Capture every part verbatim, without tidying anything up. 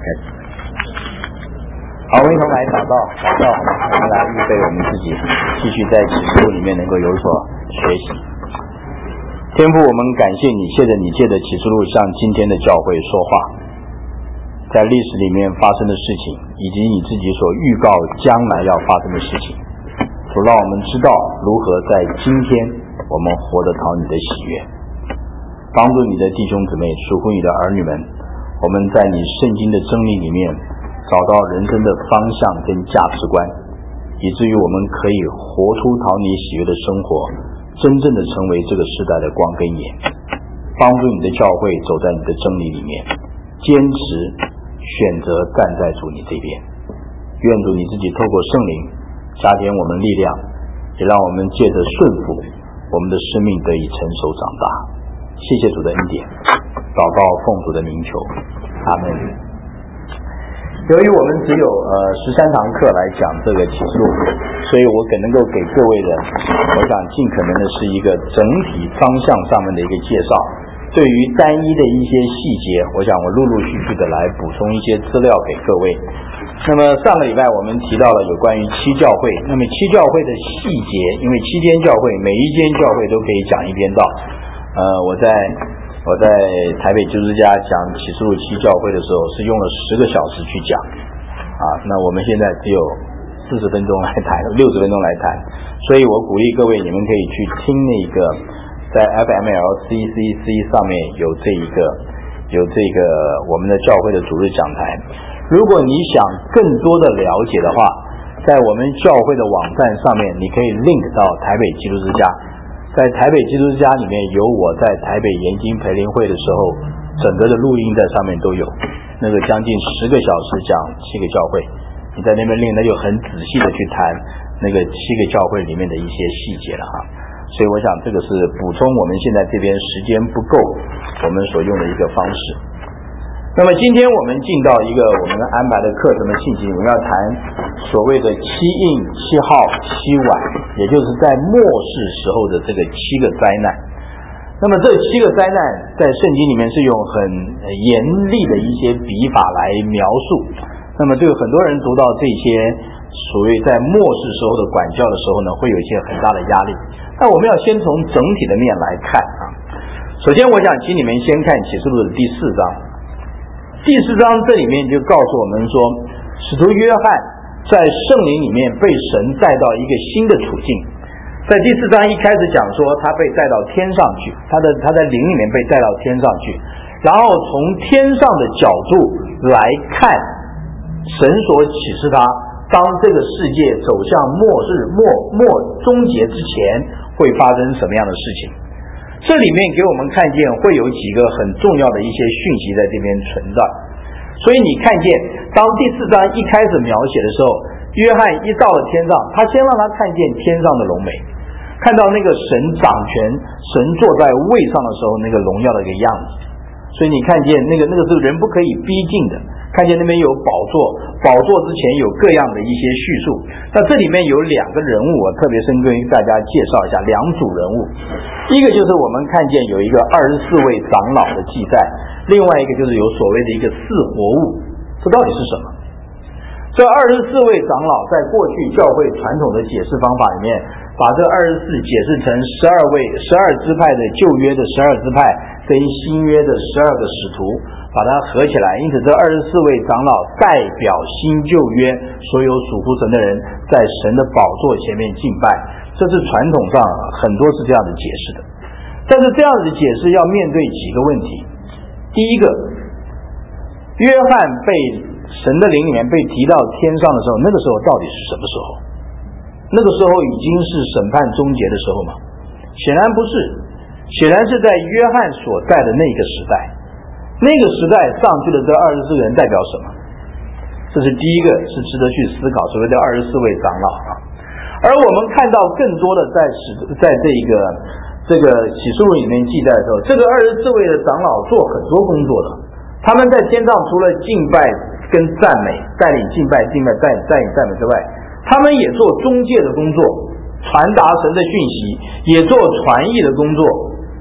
开始。好，我们一同来祷告，祷告，我们来预备我们自己，继续在启示录里面能够有所学习。天父，我们感谢你，谢着你借着启示录向今天的教会说话，在历史里面发生的事情，以及你自己所预告将来要发生的事情，主让我们知道如何在今天我们活得讨你的喜悦，帮助你的弟兄姊妹，属乎你的儿女们，我们在你圣经的真理里面找到人生的方向跟价值观，以至于我们可以活出讨你喜悦的生活，真正的成为这个时代的光跟盐，帮助你的教会走在你的真理里面，坚持选择站在主你这边。愿主你自己透过圣灵加添我们力量，也让我们借着顺服，我们的生命得以成熟长大。谢谢主的恩典，祷告奉主的名求，阿门。由于我们只有呃十三堂课来讲这个启示录，所以我可能够给各位的，我想尽可能的是一个整体方向上面的一个介绍。对于单一的一些细节，我想我陆陆续续的来补充一些资料给各位。那么上个礼拜我们提到了有关于七教会，那么七教会的细节，因为七间教会每一间教会都可以讲一篇道。呃，我在我在台北基督之家讲启示录七教会的时候，是用了十个小时去讲，啊，那我们现在只有四十分钟来谈，六十分钟来谈，所以我鼓励各位，你们可以去听那个在 F M L C C C 上面有这一个有这个我们的教会的主日讲台。如果你想更多的了解的话，在我们教会的网站上面，你可以 link 到台北基督之家。在台北基督之家里面有我在台北研经培灵会的时候整个的录音在上面都有，那个将近十个小时讲七个教会，你在那边练，那就很仔细的去谈那个七个教会里面的一些细节了哈。所以我想这个是补充我们现在这边时间不够我们所用的一个方式。那么今天我们进到一个我们安排的课程的信息，我们要谈所谓的七印、七号、七碗，也就是在末世时候的这个七个灾难。那么这七个灾难在圣经里面是用很严厉的一些笔法来描述，那么这个很多人读到这些所谓在末世时候的管教的时候呢，会有一些很大的压力。那我们要先从整体的面来看啊。首先我想请你们先看启示录的第四章。第四章这里面就告诉我们说，使徒约翰在圣灵里面被神带到一个新的处境。在第四章一开始讲说他被带到天上去，他的他在灵里面被带到天上去，然后从天上的角度来看神所启示他，当这个世界走向末日末末终结之前会发生什么样的事情。这里面给我们看见会有几个很重要的一些讯息在这边存在，所以你看见当第四章一开始描写的时候，约翰一到了天上，他先让他看见天上的荣美，看到那个神掌权，神坐在位上的时候那个荣耀的一个样子。所以你看见那个那个是人不可以逼近的，看见那边有宝座，宝座之前有各样的一些叙述。那这里面有两个人物，我特别深跟大家介绍一下两组人物。一个就是我们看见有一个二十四位长老的记载，另外一个就是有所谓的一个四活物。这到底是什么？这二十四位长老在过去教会传统的解释方法里面，把这二十四解释成十二位十二支派的旧约的十二支派跟新约的十二个使徒，把它合起来。因此这二十四位长老代表新旧约所有属乎神的人在神的宝座前面敬拜，这是传统上很多是这样的解释的。但是这样的解释要面对几个问题。第一个，约翰被神的灵里面被提到天上的时候，那个时候到底是什么时候？那个时候已经是审判终结的时候吗？显然不是，显然是在约翰所在的那个时代。那个时代上去的这二十四个人代表什么？这是第一个是值得去思考，所谓的二十四位长老啊。而我们看到更多的在使在这个这个启示录里面记载的时候，这个二十四位的长老做很多工作的。他们在天上除了敬拜跟赞美，带领敬拜敬拜带带领赞美之外，他们也做中介的工作，传达神的讯息，也做传译的工作。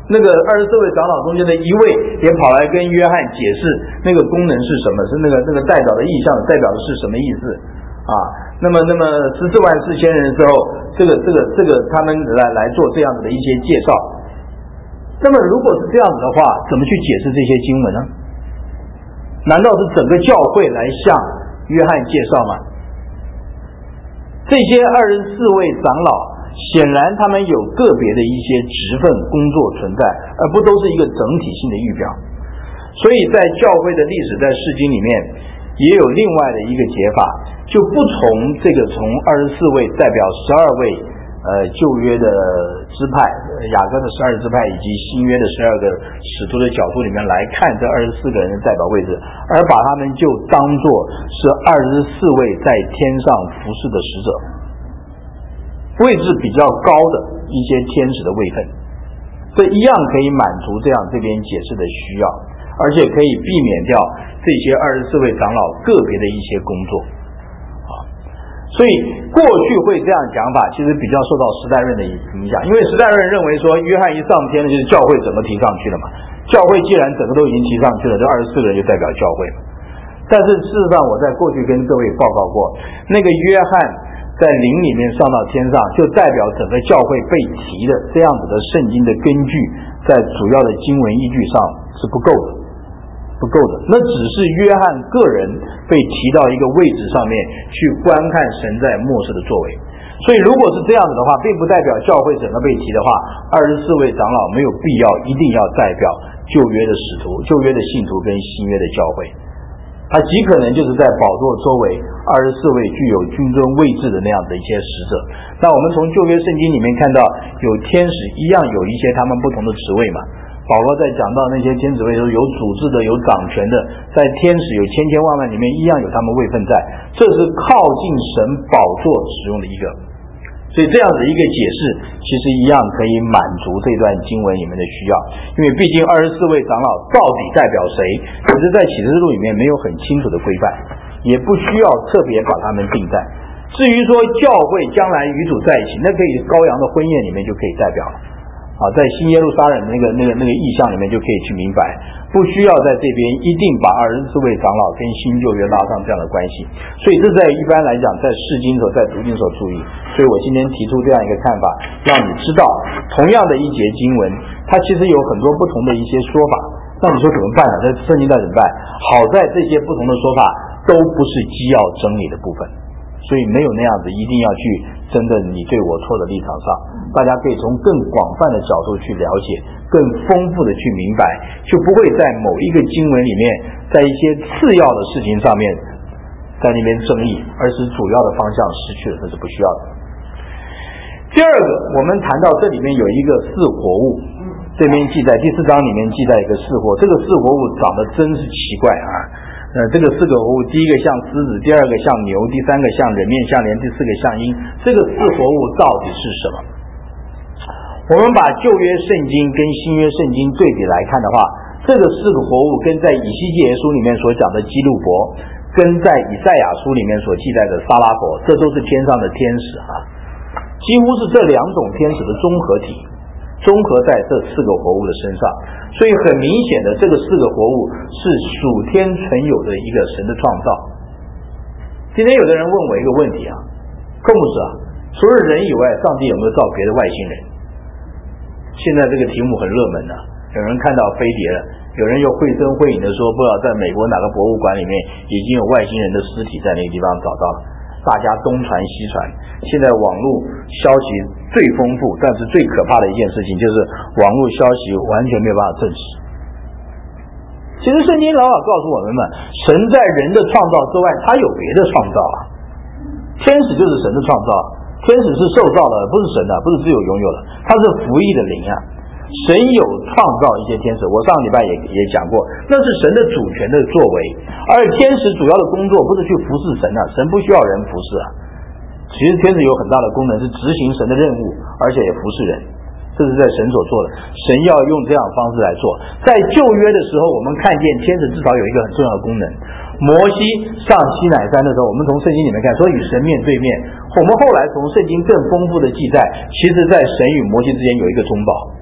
那个二十四位长老中间的一位也跑来跟约翰解释那个功能是什么，是那个那个代表的意象代表的是什么意思啊？那么那么十四万四千人之后，这个这个这个他们来来做这样子的一些介绍。那么如果是这样子的话，怎么去解释这些经文呢？难道是整个教会来向约翰介绍吗？这些二十四位长老显然他们有个别的一些职分工作存在，而不都是一个整体性的预表。所以在教会的历史，在释经里面也有另外的一个解法，就不从这个从二十四位代表十二位呃旧约的支派，雅各的十二支派以及新约的十二个使徒的角度里面来看这二十四个人的代表位置，而把他们就当作是二十四位在天上服侍的使者，位置比较高的一些天使的位分，这一样可以满足这样这边解释的需要，而且可以避免掉这些二十四位长老个别的一些工作。所以过去会这样讲法，其实比较受到时代论的影响，因为时代论认为说约翰一上天就是教会整个提上去了嘛，教会既然整个都已经提上去了，这二十四个人就代表教会嘛。但是事实上我在过去跟各位报告过，那个约翰在灵里面上到天上，就代表整个教会被提的这样子的圣经的根据，在主要的经文依据上是不够的，不够的。那只是约翰个人被提到一个位置上面去观看神在末世的作为。所以如果是这样子的话，并不代表教会整个被提的话，二十四位长老没有必要一定要代表旧约的使徒、旧约的信徒跟新约的教会，他极可能就是在宝座周围二十四位具有君尊位置的那样的一些使者。那我们从旧约圣经里面看到，有天使一样有一些他们不同的职位嘛。保罗在讲到那些天使位都有组织的、有掌权的，在天使有千千万万里面一样有他们位分在，这是靠近神宝座使用的一个。所以这样的一个解释其实一样可以满足这段经文里面的需要，因为毕竟二十四位长老到底代表谁，其实在启示录里面没有很清楚的规范，也不需要特别把他们定在。至于说教会将来与主在一起，那可以羔羊的婚宴里面就可以代表了啊，在新耶路撒冷那个那个那个意象里面就可以去明白，不需要在这边一定把二十四位长老跟新旧约拉上这样的关系。所以这在一般来讲，在释经所在读经所注意。所以我今天提出这样一个看法，让你知道同样的一节经文，它其实有很多不同的一些说法。那你说怎么办呢？在圣经在怎么办？好在这些不同的说法都不是基要真理的部分，所以没有那样子一定要去针对你对我错的立场上，大家可以从更广泛的角度去了解，更丰富的去明白，就不会在某一个经文里面，在一些次要的事情上面在那边争议，而使主要的方向失去了，这是不需要的。第二个，我们谈到这里面有一个四活物，这边记载第四章里面记载一个四活，这个四活物长得真是奇怪啊。呃，这个四个活物，第一个像狮子，第二个像牛，第三个像人面像莲，第四个像鹰。这个四活物到底是什么？我们把旧约圣经跟新约圣经对比来看的话，这个四个活物跟在以西结书里面所讲的基路伯，跟在以赛亚书里面所记载的撒拉佛，这都是天上的天使啊，几乎是这两种天使的综合体，综合在这四个活物的身上。所以很明显的，这个四个活物是属天存有的一个神的创造。今天有的人问我一个问题啊，寇牧师啊，除了人以外，上帝有没有造别的外星人？现在这个题目很热门啊，有人看到飞碟了，有人又绘声绘影的说，不知道在美国哪个博物馆里面已经有外星人的尸体在那个地方找到了，大家东传西传。现在网络消息最丰富，但是最可怕的一件事情就是网络消息完全没有办法证实。其实圣经老老告诉我们嘛，神在人的创造之外，他有别的创造啊。天使就是神的创造，天使是受造的，不是神的，不是自由拥有的，他是服役的灵啊。神有创造一些天使，我上个礼拜也也讲过，那是神的主权的作为。而天使主要的工作不是去服侍神啊，神不需要人服侍啊。其实天使有很大的功能是执行神的任务，而且也服侍人，这是在神所做的。神要用这样的方式来做。在旧约的时候，我们看见天使至少有一个很重要的功能。摩西上西乃山的时候，我们从圣经里面看，说与神面对面。我们后来从圣经更丰富的记载，其实在神与摩西之间有一个中保。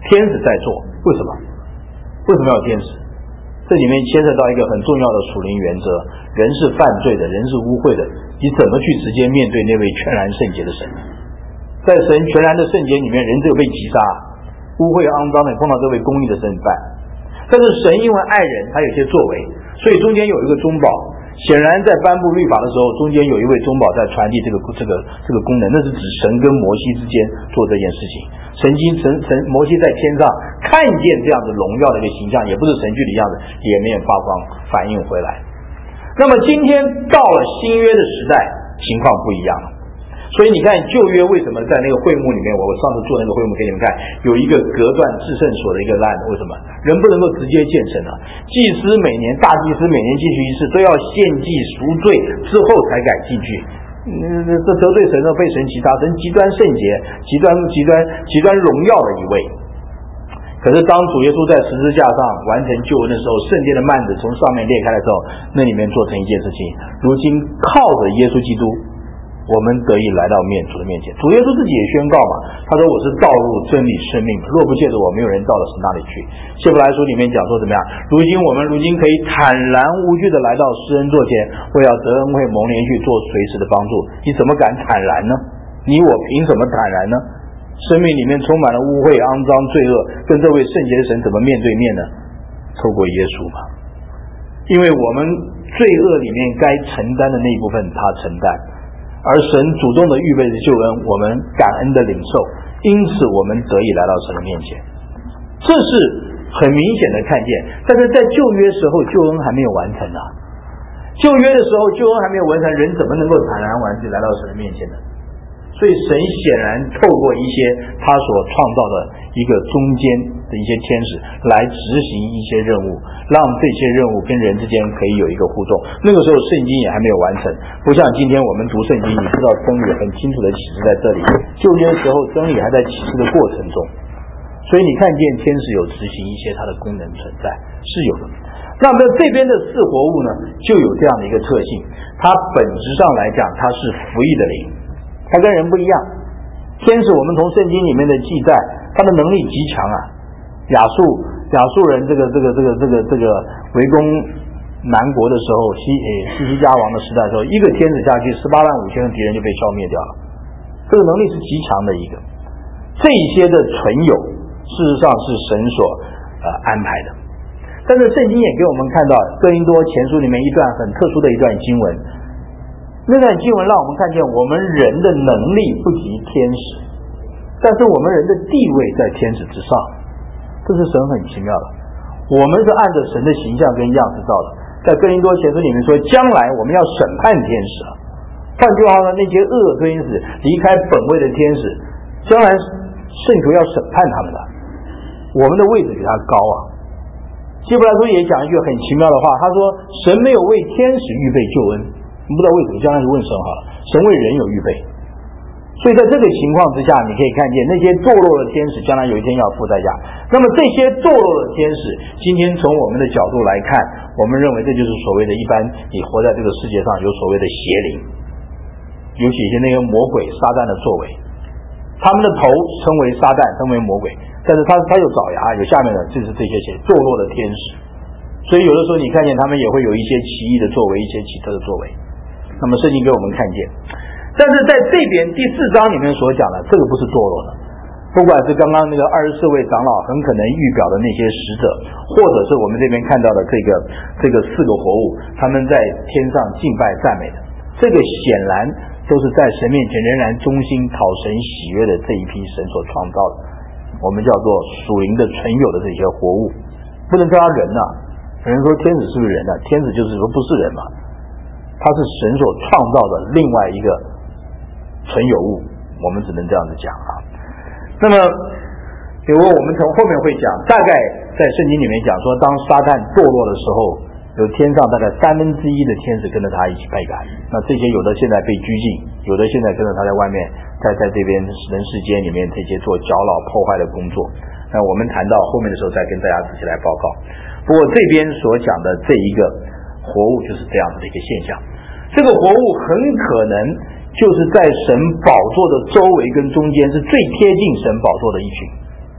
天使在做，为什么？为什么要有天使？这里面牵涉到一个很重要的属灵原则：人是犯罪的，人是污秽的，你怎么去直接面对那位全然圣洁的神？在神全然的圣洁里面，人只有被击杀，污秽肮脏的碰到这位公义的神办。但是神因为爱人，他有些作为，所以中间有一个中保。显然在颁布律法的时候，中间有一位中保在传递这个这个这个功能，那是指神跟摩西之间做这件事情。神经神神摩西在天上看见这样子荣耀的一个形象，也不是神距离样子，也没有发光反映回来。那么今天到了新约的时代，情况不一样了。所以你看旧约为什么在那个会幕里面，我我上次做那个会幕给你们看，有一个隔断至圣所的一个栏，为什么人不能够直接见神啊？祭司每年大祭司每年进去一次，都要献祭赎罪之后才敢进去。嗯，这得罪神了，被神击杀，神极端圣洁、极端极端极端荣耀的一位。可是当主耶稣在十字架上完成救恩的时候，圣殿的幔子从上面裂开的时候，那里面做成一件事情，如今靠着耶稣基督，我们得以来到面主的面前。主耶稣自己也宣告嘛，他说我是道路真理生命，若不借着我，没有人到了神那里去。希伯来书里面讲说怎么样，如今我们如今可以坦然无惧的来到施恩座前，为要得恩惠蒙连续做随时的帮助。你怎么敢坦然呢？你我凭什么坦然呢？生命里面充满了污秽肮脏罪恶，跟这位圣洁的神怎么面对面呢？透过耶稣嘛，因为我们罪恶里面该承担的那一部分他承担，而神主动的预备的救恩，我们感恩的领受，因此我们得以来到神的面前。这是很明显的看见。但是在旧约时候，救恩还没有完成啊。旧约的时候，救恩还没有完成，人怎么能够坦然完全来到神的面前呢？所以神显然透过一些他所创造的一个中间的一些天使来执行一些任务，让这些任务跟人之间可以有一个互动。那个时候圣经也还没有完成，不像今天我们读圣经，你知道真理很清楚的启示在这里。旧约的时候真理还在启示的过程中，所以你看见天使有执行一些它的功能存在，是有的。那么这边的四活物呢，就有这样的一个特性，它本质上来讲，它是服役的灵，它跟人不一样。天使我们从圣经里面的记载，它的能力极强啊。亚述亚述人这个这个这个这个这个围攻南国的时候，西诶西西家王的时代的时候，一个天使下去，十八万五千个敌人就被消灭掉了。这个能力是极强的一个。这些的存有，事实上是神所呃安排的。但是圣经也给我们看到哥林多前书里面一段很特殊的一段经文，那段经文让我们看见我们人的能力不及天使，但是我们人的地位在天使之上，这是神很奇妙的。我们是按着神的形象跟样式造的，在哥林多前书里面说，将来我们要审判天使啊。换句话说，那些恶天使离开本位的天使，将来圣徒要审判他们的，我们的位置比他高啊。希伯来书也讲一句很奇妙的话，他说神没有为天使预备救恩，不知道为什么，将来就问神好了，神为人有预备。所以在这个情况之下，你可以看见那些堕落的天使将来有一天要付代价。那么这些堕落的天使，今天从我们的角度来看，我们认为这就是所谓的一般你活在这个世界上有所谓的邪灵，尤其一些那个魔鬼撒旦的作为，他们的头称为撒旦，称为魔鬼，但是他他有爪牙，有下面的就是这些些堕落的天使。所以有的时候你看见他们也会有一些奇异的作为，一些奇特的作为。那么圣经给我们看见，但是在这边第四章里面所讲的，这个不是堕落的，不管是刚刚那个二十四位长老很可能预表的那些使者，或者是我们这边看到的这个这个四个活物，他们在天上敬拜赞美的，这个显然都是在神面前仍然忠心讨神喜悦的这一批神所创造的，我们叫做属灵的存有的这些活物，不能叫他人啊。有人说天使是不是人啊？天使就是说不是人嘛，他是神所创造的另外一个存有物，我们只能这样子讲啊。那么因为我们从后面会讲，大概在圣经里面讲说，当撒旦堕落的时候，有天上大概三分之一的天使跟着他一起被赶，那这些有的现在被拘禁，有的现在跟着他在外面，在在这边人世间里面这些做搅扰破坏的工作。那我们谈到后面的时候再跟大家仔细来报告。不过这边所讲的这一个活物就是这样子的一个现象，这个活物很可能就是在神宝座的周围跟中间是最贴近神宝座的一群，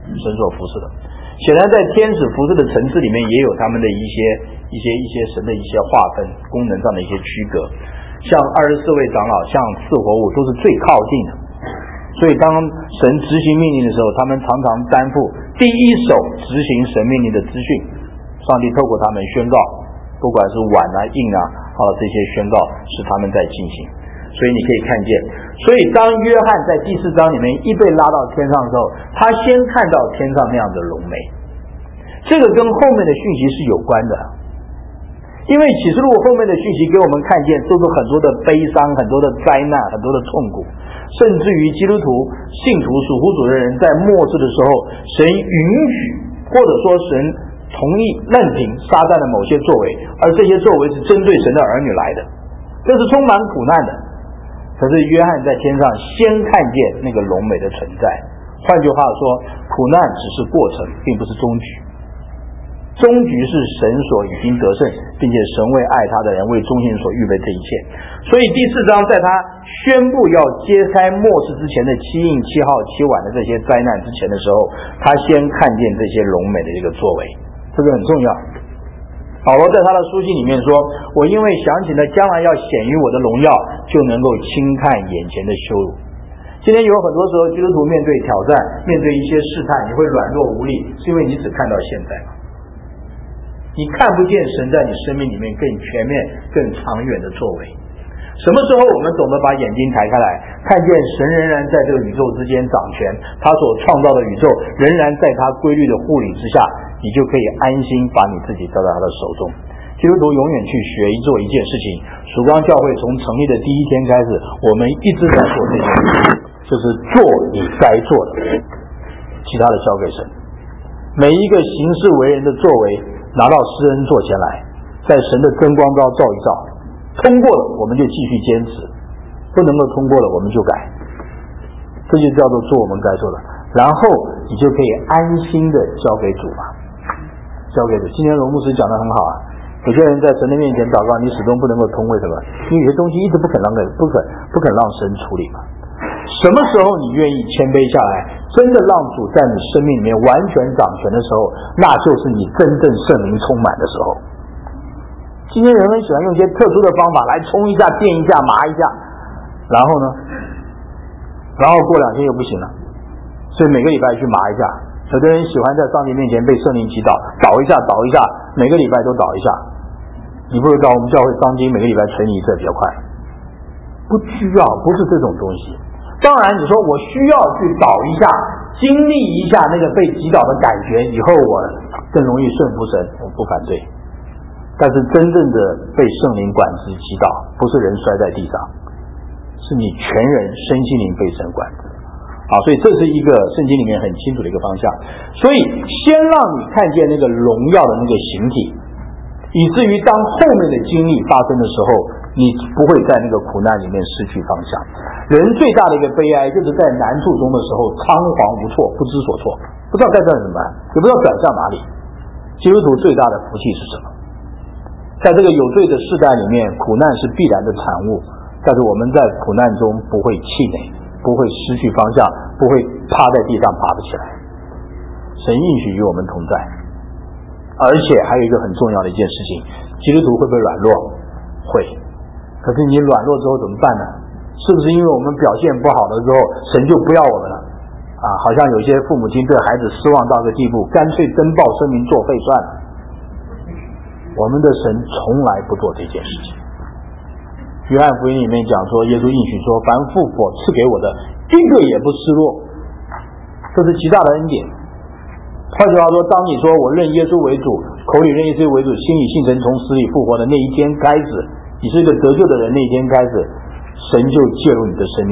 神所服侍的。显然，在天使服侍的层次里面，也有他们的一些一些一些神的一些划分，功能上的一些区隔。像二十四位长老，像四活物，都是最靠近的。所以，当神执行命令的时候，他们常常担负第一手执行神命令的资讯。上帝透过他们宣告，不管是晚啊、硬啊，啊这些宣告是他们在进行。所以你可以看见，所以当约翰在第四章里面一被拉到天上的时候，他先看到天上那样的荣美，这个跟后面的讯息是有关的。因为启示录后面的讯息给我们看见都是很多的悲伤，很多的灾难，很多的痛苦，甚至于基督徒信徒属乎主的人在末世的时候，神允许或者说神同意任凭撒旦的某些作为，而这些作为是针对神的儿女来的，这是充满苦难的。可是约翰在天上先看见那个荣美的存在，换句话说，苦难只是过程，并不是终局。终局是神所已经得胜，并且神为爱他的人为忠心所预备这一切。所以第四章在他宣布要揭开末世之前的七印、七号、七晚的这些灾难之前的时候，他先看见这些荣美的这个作为，这个很重要。保罗在他的书信里面说，我因为想起了将来要显于我的荣耀，就能够轻看眼前的羞辱。今天有很多时候基督徒面对挑战，面对一些试探，你会软弱无力，是因为你只看到现在嘛，你看不见神在你生命里面更全面更长远的作为。什么时候我们懂得把眼睛抬开来，看见神仍然在这个宇宙之间掌权，他所创造的宇宙仍然在他规律的护理之下，你就可以安心把你自己交到他的手中。基督徒永远去学做一件事情，曙光教会从成立的第一天开始，我们一直在做这件事，就是做你该做的，其他的交给神。每一个行事为人的作为拿到施恩座前来，在神的真光照照一照，通过了我们就继续坚持，不能够通过了我们就改，这就叫做做我们该做的，然后你就可以安心的交给主嘛，交给主。今天罗牧师讲得很好啊，有些人在神的面前祷告，你始终不能够通，为什么？因为有些东西一直不肯让给不肯不肯让神处理嘛。什么时候你愿意谦卑下来，真的让主在你生命里面完全掌权的时候，那就是你真正圣灵充满的时候。今天人们喜欢用一些特殊的方法来冲一下、电一下、麻一下，然后呢，然后过两天又不行了，所以每个礼拜去麻一下。有的人喜欢在上帝面前被圣灵祈祷，祷一下祷一下，每个礼拜都祷一下。你不知道我们教会当今每个礼拜存你一次比较快，不需要，不是这种东西。当然你说我需要去祷一下，经历一下那个被祈祷的感觉，以后我更容易顺服神，我不反对。但是真正的被圣灵管制祈祷，不是人摔在地上，是你全人身心灵被神管制。好，所以这是一个圣经里面很清楚的一个方向。所以先让你看见那个荣耀的那个形体，以至于当后面的经历发生的时候，你不会在那个苦难里面失去方向。人最大的一个悲哀，就是在难处中的时候仓皇无措，不知所措，不知道该转什么办，也不知道转向哪里。基督徒最大的福气是什么？在这个有罪的世代里面，苦难是必然的产物，但是我们在苦难中不会气馁，不会失去方向，不会趴在地上爬不起来。神应许与我们同在。而且还有一个很重要的一件事情，基督徒会不会软弱？会。可是你软弱之后怎么办呢？是不是因为我们表现不好的时候，神就不要我们了啊？好像有些父母亲对孩子失望到个地步，干脆登报声明作废算了。我们的神从来不做这件事情。约翰福音里面讲说，耶稣应许说，凡父所赐给我的，一个也不失落，这是极大的恩典。换句话说，当你说我认耶稣为主，口里认耶稣为主，心里信神从死里复活的那一天开始，你是一个得救的人，那一天开始，神就介入你的生命，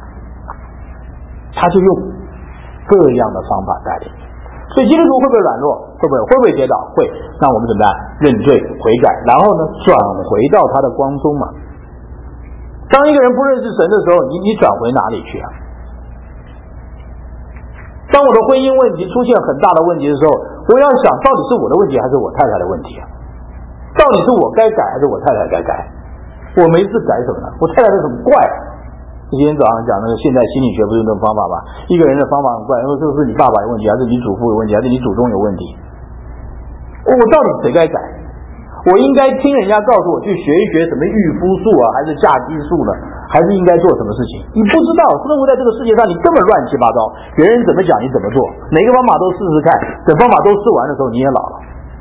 他就用各样的方法带领你。所以基督徒会不会软弱？会不会会不会跌倒？会。那我们怎么办？认罪悔改，然后呢，转回到他的光中嘛。当一个人不认识神的时候，你你转回哪里去啊？当我的婚姻问题出现很大的问题的时候，我要想到底是我的问题还是我太太的问题啊？到底是我该改还是我太太该改？我没事改什么呢？我太太是什么怪？ 今天早上讲那个现代心理学不是那种方法吧？一个人的方法很怪，说这是你爸爸有问题，还是你祖父有问题，还是你祖宗有问题？我到底谁该改？我应该听人家告诉我去学一学什么御夫术啊，还是嫁鸡术呢？还是应该做什么事情？你不知道，生活在这个世界上，你根本乱七八糟，别人怎么讲你怎么做，每个方法都试试看，等方法都试完的时候，你也老了。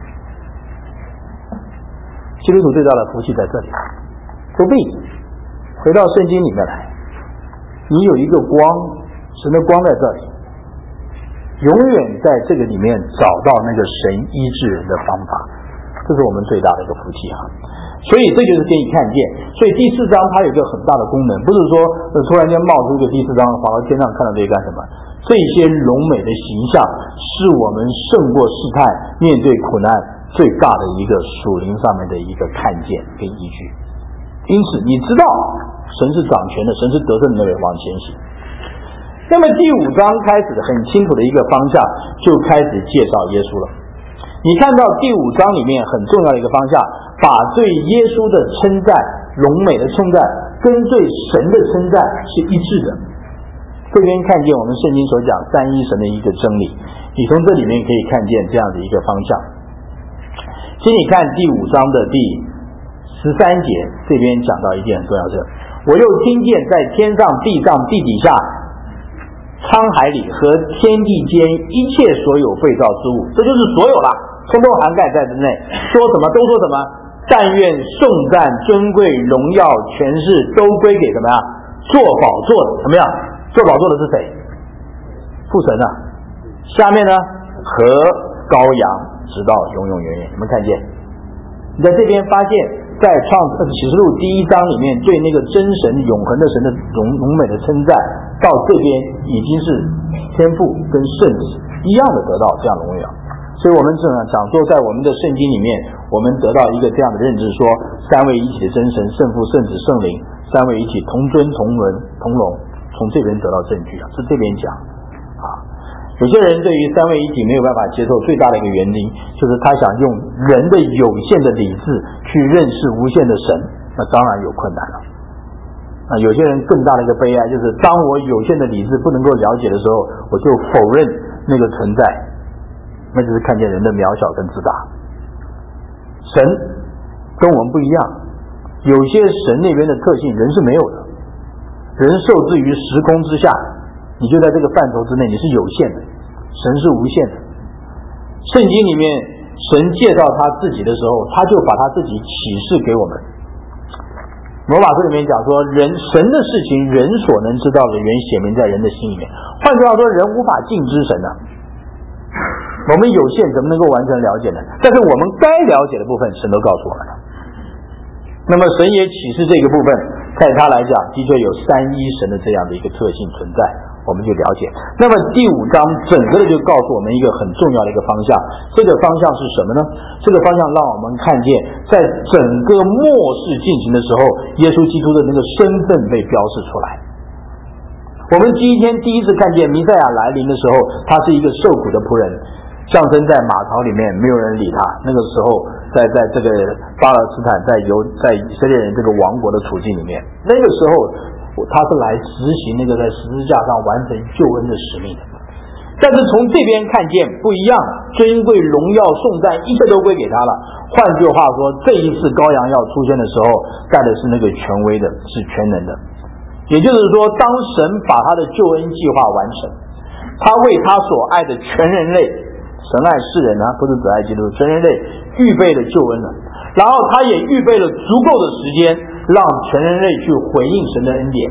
基督徒最大的福气在这里，不必回到圣经里面来。你有一个光，神的光在这里，永远在这个里面找到那个神医治人的方法，这是我们最大的一个福气啊！所以这就是给你看见。所以第四章它有一个很大的功能，不是说、呃、突然间冒出一个第四章跑到天上看到这些干什么？这些荣美的形象是我们胜过试探、面对苦难最大的一个属灵上面的一个看见跟依据。因此你知道神是掌权的，神是得胜的那位，往前行。那么第五章开始很清楚的一个方向，就开始介绍耶稣了。你看到第五章里面很重要的一个方向，把对耶稣的称赞、荣美的称赞跟对神的称赞是一致的。这边看见我们圣经所讲三一神的一个真理，你从这里面可以看见这样的一个方向。请你看第五章的第十三节，这边讲到一件很重要的事，我又听见在天上、地上、地底下、沧海里和天地间一切所有被造之物，这就是所有啦，通通涵盖在之内。说什么都说什么，但愿颂赞、尊贵、荣耀、权势都归给什么呀？做宝座的怎么样？做宝座的是谁？父神啊。下面呢，和羔羊直到永永远远。你们看见？你在这边发现，在创启示录第一章里面对那个真神永恒的神的荣荣美的称赞，到这边已经是天父跟圣子一样的得到这样的荣耀。所以我们这样讲说，在我们的圣经里面，我们得到一个这样的认知，说三位一体的真神，圣父、圣子、圣灵，三位一体同尊同伦同荣，从这边得到证据啊，是这边讲啊。有些人对于三位一体没有办法接受，最大的一个原因就是他想用人的有限的理智去认识无限的神，那当然有困难了。那有些人更大的一个悲哀，就是当我有限的理智不能够了解的时候，我就否认那个存在，那就是看见人的渺小跟自大。神跟我们不一样，有些神那边的特性人是没有的，人受制于时空之下，你就在这个范畴之内，你是有限的，神是无限的。圣经里面神介绍他自己的时候，他就把他自己启示给我们。罗马书里面讲说，人神的事情人所能知道的原显明在人的心里面，换句话说，人无法尽知神啊。我们有限怎么能够完全了解呢？但是我们该了解的部分神都告诉我们了。那么神也启示这个部分，在他来讲的确有三一神的这样的一个特性存在，我们就了解。那么第五章整个的就告诉我们一个很重要的一个方向，这个方向是什么呢？这个方向让我们看见在整个末世进行的时候，耶稣基督的那个身份被标示出来。我们今天第一次看见弥赛亚来临的时候，他是一个受苦的仆人，象征在马槽里面没有人理他。那个时候在在这个巴勒斯坦在犹在以色列人这个王国的处境里面，那个时候他是来执行那个在十字架上完成救恩的使命的。但是从这边看见不一样，尊贵、荣耀、颂赞一切都归给他了。换句话说，这一次羔羊要出现的时候，带的是那个权威的，是全能的。也就是说，当神把他的救恩计划完成，他为他所爱的全人类，神爱世人啊，不是只爱基督，全人类预备了救恩了。然后他也预备了足够的时间，让全人类去回应神的恩典。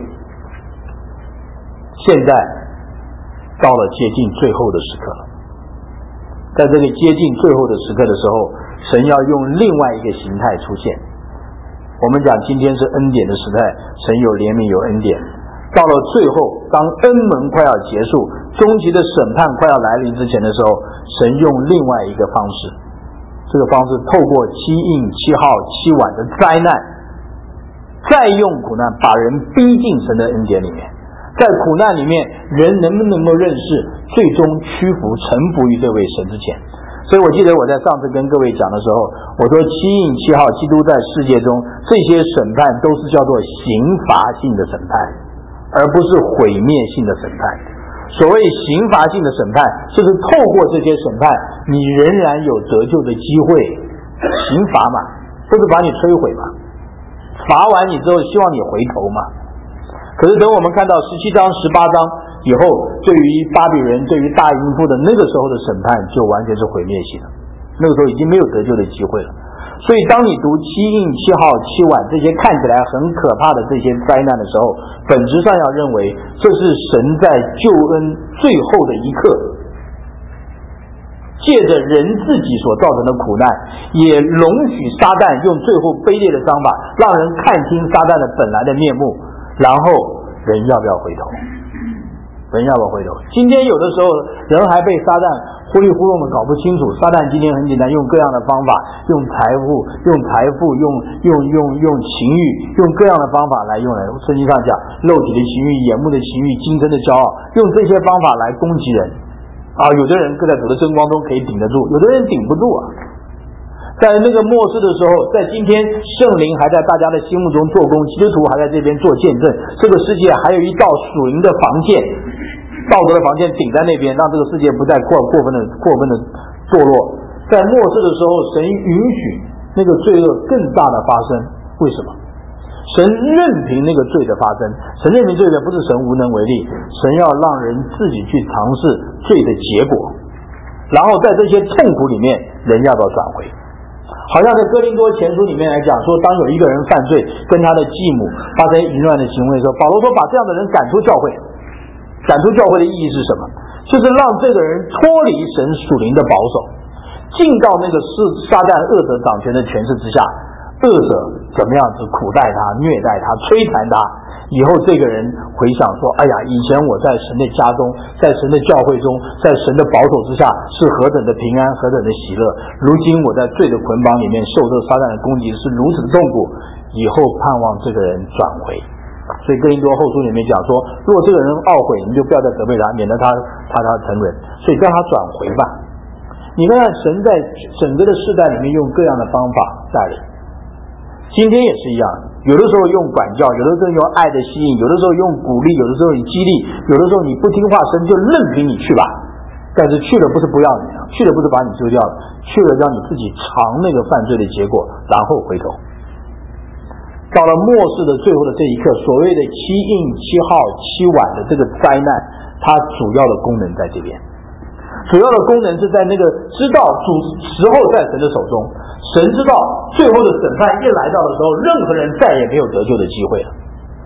现在到了接近最后的时刻了，在这个接近最后的时刻的时候，神要用另外一个形态出现。我们讲今天是恩典的时代，神有怜悯有恩典。到了最后，当恩门快要结束，终极的审判快要来临之前的时候，神用另外一个方式，这个方式透过七印、七号、七碗的灾难，再用苦难把人逼进神的恩典里面。在苦难里面，人能不能够认识，最终屈服臣服于这位神之前。所以我记得我在上次跟各位讲的时候，我说七印七号，基督在世界中这些审判都是叫做刑罚性的审判， 而不是毁灭性的审判。所谓刑罚性的审判，就是透过这些审判，你仍然有得救的机会。刑罚嘛，不是把你摧毁嘛，罚完你之后希望你回头嘛。可是等我们看到十七章十八章以后，对于巴比伦对于大淫妇的那个时候的审判就完全是毁灭性的，那个时候已经没有得救的机会了。所以当你读七印七号七碗这些看起来很可怕的这些灾难的时候，本质上要认为这是神在救恩最后的一刻，借着人自己所造成的苦难，也容许撒旦用最后卑劣的方法让人看清撒旦的本来的面目，然后人要不要回头？人要不要回头？今天有的时候人还被撒旦糊里糊涂的搞不清楚，撒旦今天很简单，用各样的方法，用财富用财富用用用用情欲，用各样的方法来用来，圣经上讲肉体的情欲、眼目的情欲、今生的骄傲，用这些方法来攻击人啊。有的人在主的真光中可以顶得住，有的人顶不住啊。在那个末世的时候，在今天圣灵还在大家的心目中做工，基督徒还在这边做见证，这个世界还有一道属灵的防线，道德的防线顶在那边，让这个世界不再过过分的过分的堕落。在末世的时候，神允许那个罪恶更大的发生，为什么？神任凭那个罪的发生，神任凭罪的不是神无能为力，神要让人自己去尝试罪的结果，然后在这些痛苦里面，人要不要转回？好像在哥林多前书里面来讲说，当有一个人犯罪跟他的继母发生淫乱的行为的时候，保罗说把这样的人赶出教会。赶出教会的意义是什么？就是让这个人脱离神属灵的保守，进到那个是撒旦恶者掌权的权势之下，恶者怎么样子苦待他、虐待他、摧残他，以后这个人回想说，哎呀，以前我在神的家中，在神的教会中，在神的保守之下是何等的平安，何等的喜乐，如今我在罪的捆绑里面受这撒旦的攻击是如此的痛苦，以后盼望这个人转回。所以哥林多后书里面讲说，如果这个人懊悔，你们就不要再责备他，免得他他他沉沦，所以让他转回吧。你看看神在整个的世代里面用各样的方法带领，今天也是一样，有的时候用管教，有的时候用爱的吸引，有的时候用鼓励，有的时候用激励，有的时候你不听话，神就任凭你去吧。但是去了不是不要你，去了不是把你丢掉了，去了让你自己尝那个犯罪的结果，然后回头。到了末世的最后的这一刻，所谓的七印七号七碗的这个灾难，它主要的功能在这边，主要的功能是在那个知道主时候在神的手中，神知道最后的审判一来到的时候，任何人再也没有得救的机会了。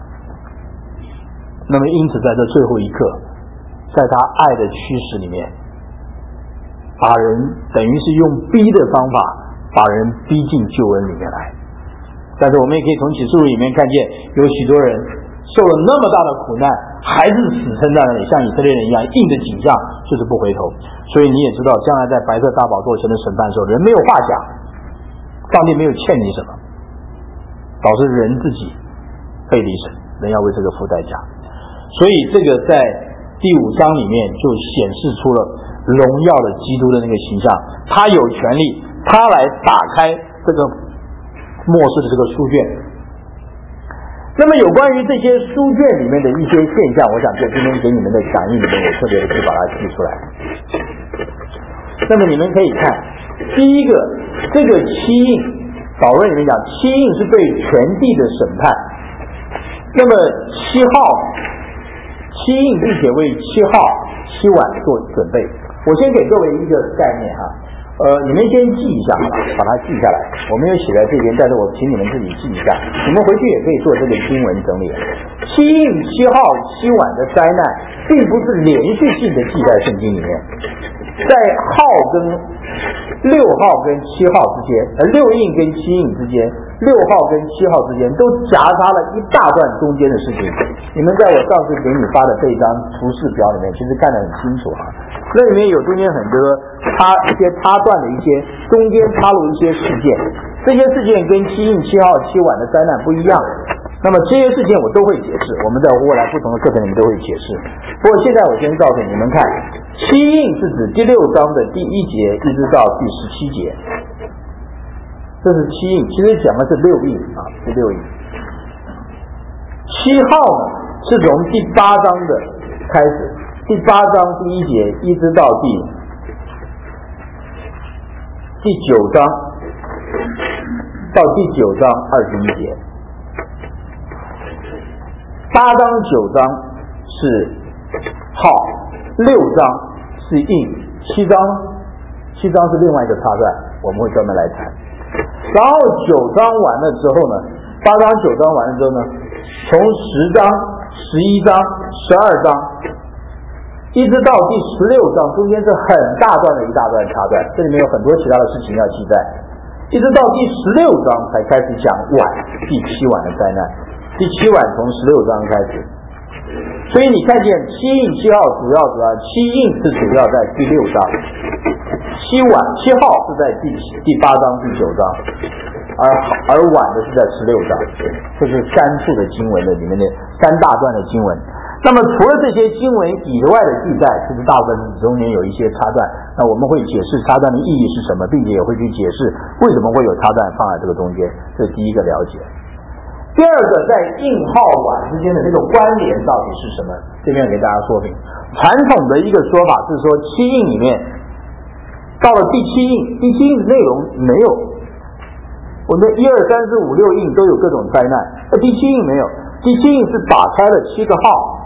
那么因此在这最后一刻，在他爱的驱使里面，把人等于是用逼的方法把人逼进救恩里面来。但是我们也可以从启示录里面看见，有许多人受了那么大的苦难，还是死撑在那里，像以色列人一样，硬的景象就是不回头。所以你也知道，将来在白色大宝座前的审判的时候，人没有话讲，上帝没有欠你什么，导致人自己背离神，人要为这个付代价。所以这个在第五章里面就显示出了荣耀的基督的那个形象，他有权利，他来打开这个末世的这个书卷。那么有关于这些书卷里面的一些现象，我想在今天给你们的讲义里面，我特别的去把它记出来。那么你们可以看，第一个，这个七印，导论里面讲，七印是对全地的审判。那么七号，七印并且为七号七碗做准备。我先给各位一个概念哈。呃，你们先记一下好吧，把它记下来。我没有写在这边，但是我请你们自己记一下。你们回去也可以做这个经文整理。七印七号七碗的灾难，并不是连续性的记在圣经里面，在号跟六号跟七号之间，呃，六印跟七印之间，六号跟七号之间都夹杂了一大段中间的事情。你们在我上次给你发的这张图示表里面，其实看得很清楚哈。那里面有中间很多插一些插段的一些中间插入一些事件，这些事件跟七印七号七碗的灾难不一样。那么这些事件我都会解释，我们在未来不同的课程里面都会解释。不过现在我先告诉你们看，七印是指第六章的第一节一直到第十七节，这是七印，其实讲的是六印啊，是六印。七号呢是从第八章的开始，第八章第一节一直到第第九章到第九章二十一节。八章九章是号，六章是印，七章七章是另外一个插段，我们会专门来谈。然后九章完了之后呢，八章九章完了之后呢，从十章、十一章、十二章，一直到第十六章，中间是很大段的一大段插段，这里面有很多其他的事情要记载，一直到第十六章才开始讲晚，第七晚的灾难。第七晚从十六章开始，所以你看见七印七号主要主要七印是主要在第六章，七晚七号是在第第八章第九章，而而晚的是在十六章，这是三处的经文的里面的三大段的经文。那么除了这些经文以外的记载，其实大部分中间有一些插段，那我们会解释插段的意义是什么，并且也会去解释为什么会有插段放在这个中间，这是第一个了解。第二个，在印号晚之间的这个关联到底是什么？这边给大家说明。传统的一个说法是说，七印里面到了第七印，第七印的内容没有，我们一二三四五六印都有各种灾难，而第七印没有。第七印是打开了七个号，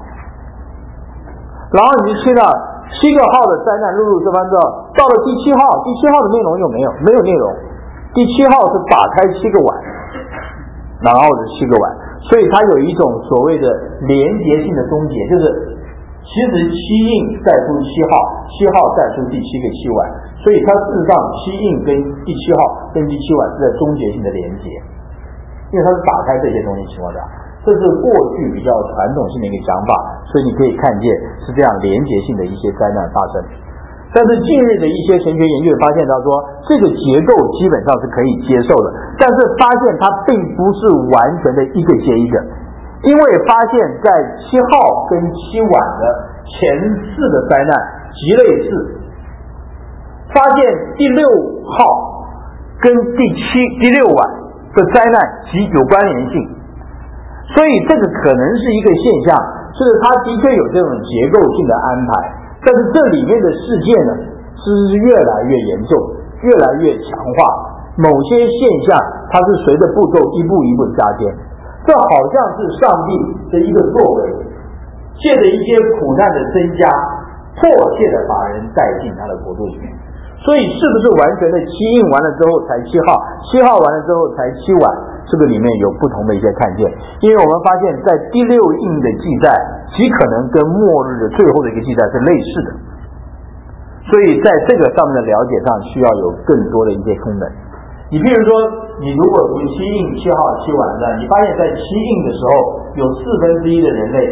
然后你就听到七个号的灾难陆陆续续之后，到了第七号，第七号的内容有没有？没有内容。第七号是打开七个碗。然后是七个碗，所以它有一种所谓的连结性的终结，就是其实七印再出七号，七号再出第七个七碗，所以它事实上七印跟第七号跟第七碗是在终结性的连结，因为它是打开这些东西情况下，这是过去比较传统性的一个讲法，所以你可以看见是这样连结性的一些灾难发生。但是近日的一些神学研究发现到说，这个结构基本上是可以接受的，但是发现它并不是完全的一个接一个，因为发现在七号跟七晚的前四的灾难极类似，发现第六号跟第七第六晚的灾难极有关联性，所以这个可能是一个现象，是它的确有这种结构性的安排。但是这里面的事件呢，是越来越严重，越来越强化。某些现象它是随着步骤一步一步加添，这好像是上帝的一个作为，借着一些苦难的增加，迫切的把人带进他的国度里面。所以是不是完全的七印完了之后才七号，七号完了之后才七晚，这个里面有不同的一些看见。因为我们发现在第六印的记载极可能跟末日的最后的一个记载是类似的，所以在这个上面的了解上需要有更多的一些功能。你比如说，你如果读七印七号七晚的，你发现在七印的时候有四分之一的人类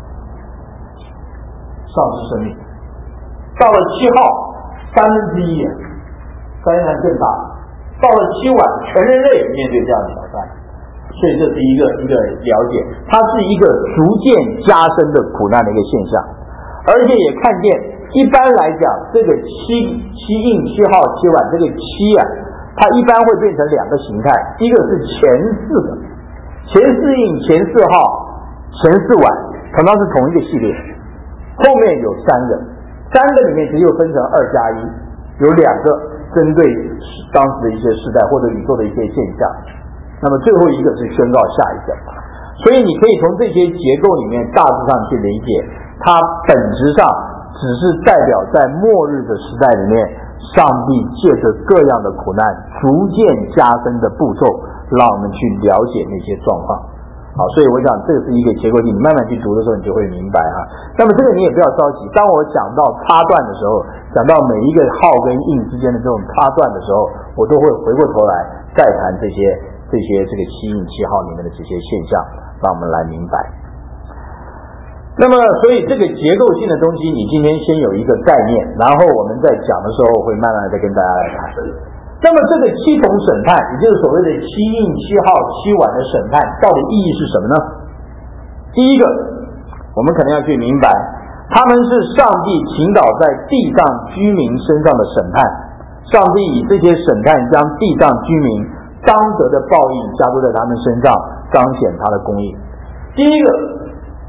丧失生命，到了七号三分之一，灾难更大。到了七晚，全人类面对这样的挑战，所以这是一个一个了解，它是一个逐渐加深的苦难的一个现象，而且也看见，一般来讲，这个七七印七号七晚这个七啊，它一般会变成两个形态，一个是前四个，前四印前四号前四晚，常常是同一个系列，后面有三个。三个里面其实又分成二加一，有两个针对当时的一些时代或者宇宙的一些现象，那么最后一个是宣告下一个。所以你可以从这些结构里面大致上去理解，它本质上只是代表在末日的时代里面，上帝借着各样的苦难逐渐加深的步骤，让我们去了解那些状况。好，所以我想这是一个结构性，你慢慢去读的时候你就会明白哈。那么这个你也不要着急，当我讲到插段的时候，讲到每一个号跟印之间的这种插段的时候，我都会回过头来再谈这些这些这个七印七号里面的这些现象，让我们来明白。那么所以这个结构性的东西你今天先有一个概念，然后我们在讲的时候会慢慢的再跟大家来谈。那么这个七重审判，也就是所谓的七印七号七晚的审判，到底意义是什么呢？第一个，我们可能要去明白，他们是上帝倾倒在地上居民身上的审判，上帝以这些审判将地上居民当得的报应加诸在他们身上，彰显他的公义。第一个，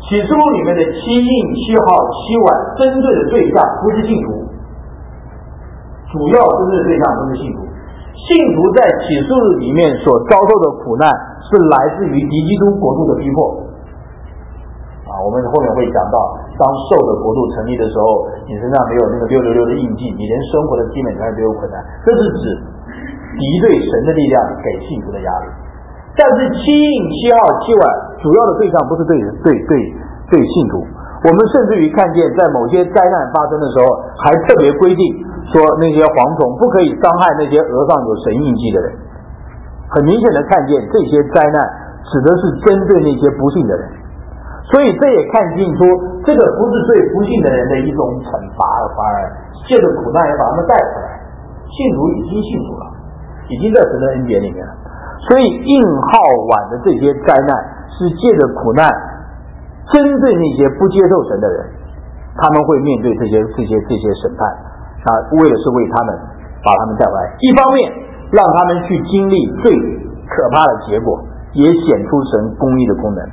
启示录里面的七印、七号、七碗针对的对象不是信徒，主要针对的对象不是信徒。信徒在启示录里面所遭受的苦难是来自于敌基督国度的逼迫。啊，我们后面会讲到，当兽的国度成立的时候，你身上没有那个六六六的印记，你连生活的基本条件都有困难。这是指敌对神的力量给信徒的压力。但是七印、七号、七碗主要的对象不是对对对对信徒。我们甚至于看见，在某些灾难发生的时候，还特别规定说，那些蝗虫不可以伤害那些额上有神印记的人。很明显的看见，这些灾难指的是针对那些不信的人。所以这也看清楚，这个不是对不信的人的一种惩罚，反而借着苦难也把他们带出来。信徒已经信主了，已经在神的恩典里面了。所以印号碗的这些灾难是借着苦难针对那些不接受神的人，他们会面对这些这些这些审判啊，为的是为他们把他们带回来，一方面让他们去经历最可怕的结果，也显出神公义的功能。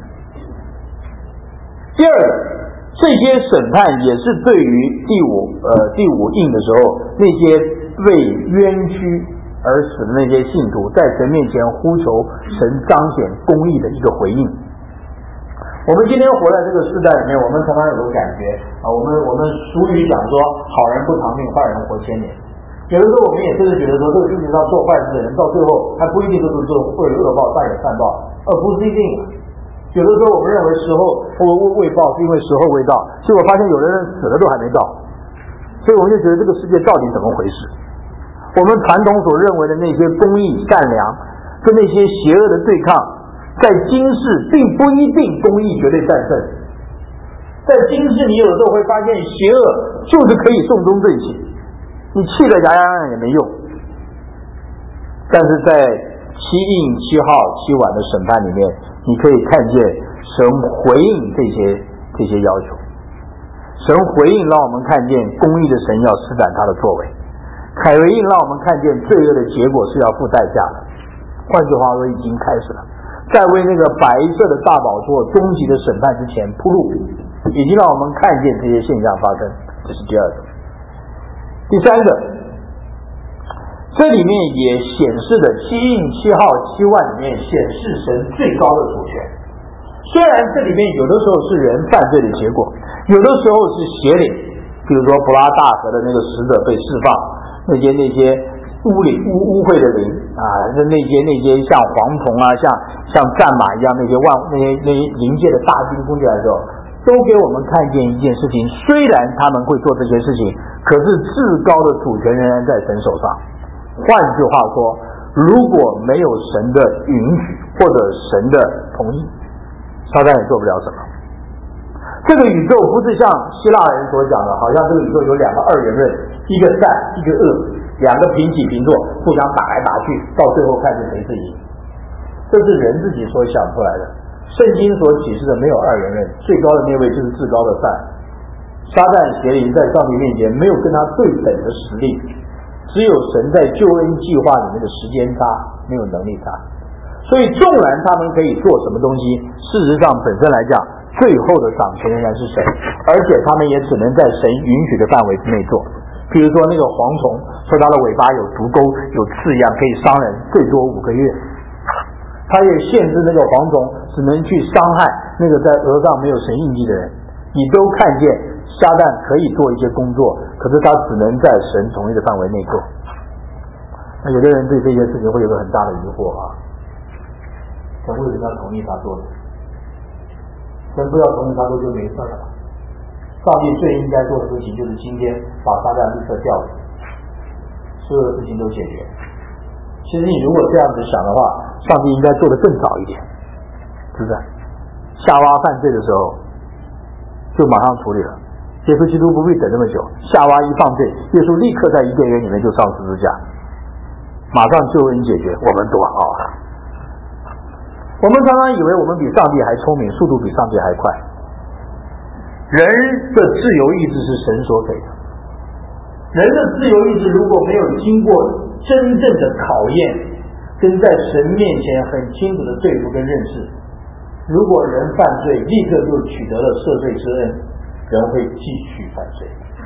第二个，这些审判也是对于第五呃第五印的时候，那些被冤屈而死的那些信徒，在神面前呼求神彰显公义的一个回应。我们今天活在这个时代里面，我们常常有个感觉啊，我们我们俗语讲说，好人不长命，坏人活千年。有的时候我们也真的觉得说，这个世界上做坏事的人，到最后还不一定都是做会有恶报，善有善报，而不是一定。有的时候我们认为时候未报是因为时候未到，结果发现有的人死了都还没到，所以我们就觉得这个世界到底怎么回事？我们传统所认为的那些公义、善良跟那些邪恶的对抗，在今世并不一定公义绝对战胜。在今世你有的时候会发现，邪恶就是可以送终正寝，你气得牙痒痒也没用。但是在七印、七号、七碗的审判里面，你可以看见神回应这些这些要求，神回应让我们看见公义的神要施展他的作为，凯回应让我们看见罪恶的结果是要付代价的。换句话说，已经开始了，在为那个白色的大宝座终极的审判之前铺路，已经让我们看见这些现象发生。这是第二个。第三个，这里面也显示的七印、七号、七万里面显示神最高的主权。虽然这里面有的时候是人犯罪的结果，有的时候是邪灵，比如说伯拉大河的那个使者被释放，那些那些污灵污污秽的灵啊，那那些那些像蝗虫啊，像像战马一样，那些万那些那些灵界的大军攻击来的时候，都给我们看见一件事情：虽然他们会做这些事情，可是至高的主权仍然在神手上。换句话说，如果没有神的允许或者神的同意，撒旦也做不了什么。这个宇宙不是像希腊人所讲的，好像这个宇宙有两个二元论，一个善一个恶，两个平起平坐，互相打来打去，到最后看是谁是赢。这是人自己所想出来的。圣经所启示的没有二元论，最高的那位就是至高的善。撒旦邪灵在上帝面前没有跟他对等的实力，只有神在救恩计划里面的时间差，没有能力差。所以纵然他们可以做什么东西，事实上本身来讲，最后的掌权仍然是神，而且他们也只能在神允许的范围之内做。比如说那个蝗虫，说它的尾巴有毒钩、有刺一样，可以伤人，最多五个月。他也限制那个蝗虫只能去伤害那个在额上没有神印记的人。你都看见撒旦可以做一些工作，可是他只能在神同意的范围内做。那有的人对这些事情会有个很大的疑惑啊，神为什么要同意他做的？神不要同意他做就没事了。上帝最应该做的事情就是今天把撒旦立刻吊死，所有的事情都解决。其实你如果这样子想的话，上帝应该做得更早一点，是不是？夏娃犯罪的时候就马上处理了，耶稣基督不必等那么久，夏娃一犯罪，耶稣立刻在伊甸园里面就上十字架，马上救恩解决，我们多好啊！我们常常以为我们比上帝还聪明，速度比上帝还快。人的自由意志是神所给的，人的自由意志如果没有经过真正的考验，跟在神面前很清楚的对付跟认识， 如果人犯罪，立刻就取得了赦罪之恩，人会继续犯罪。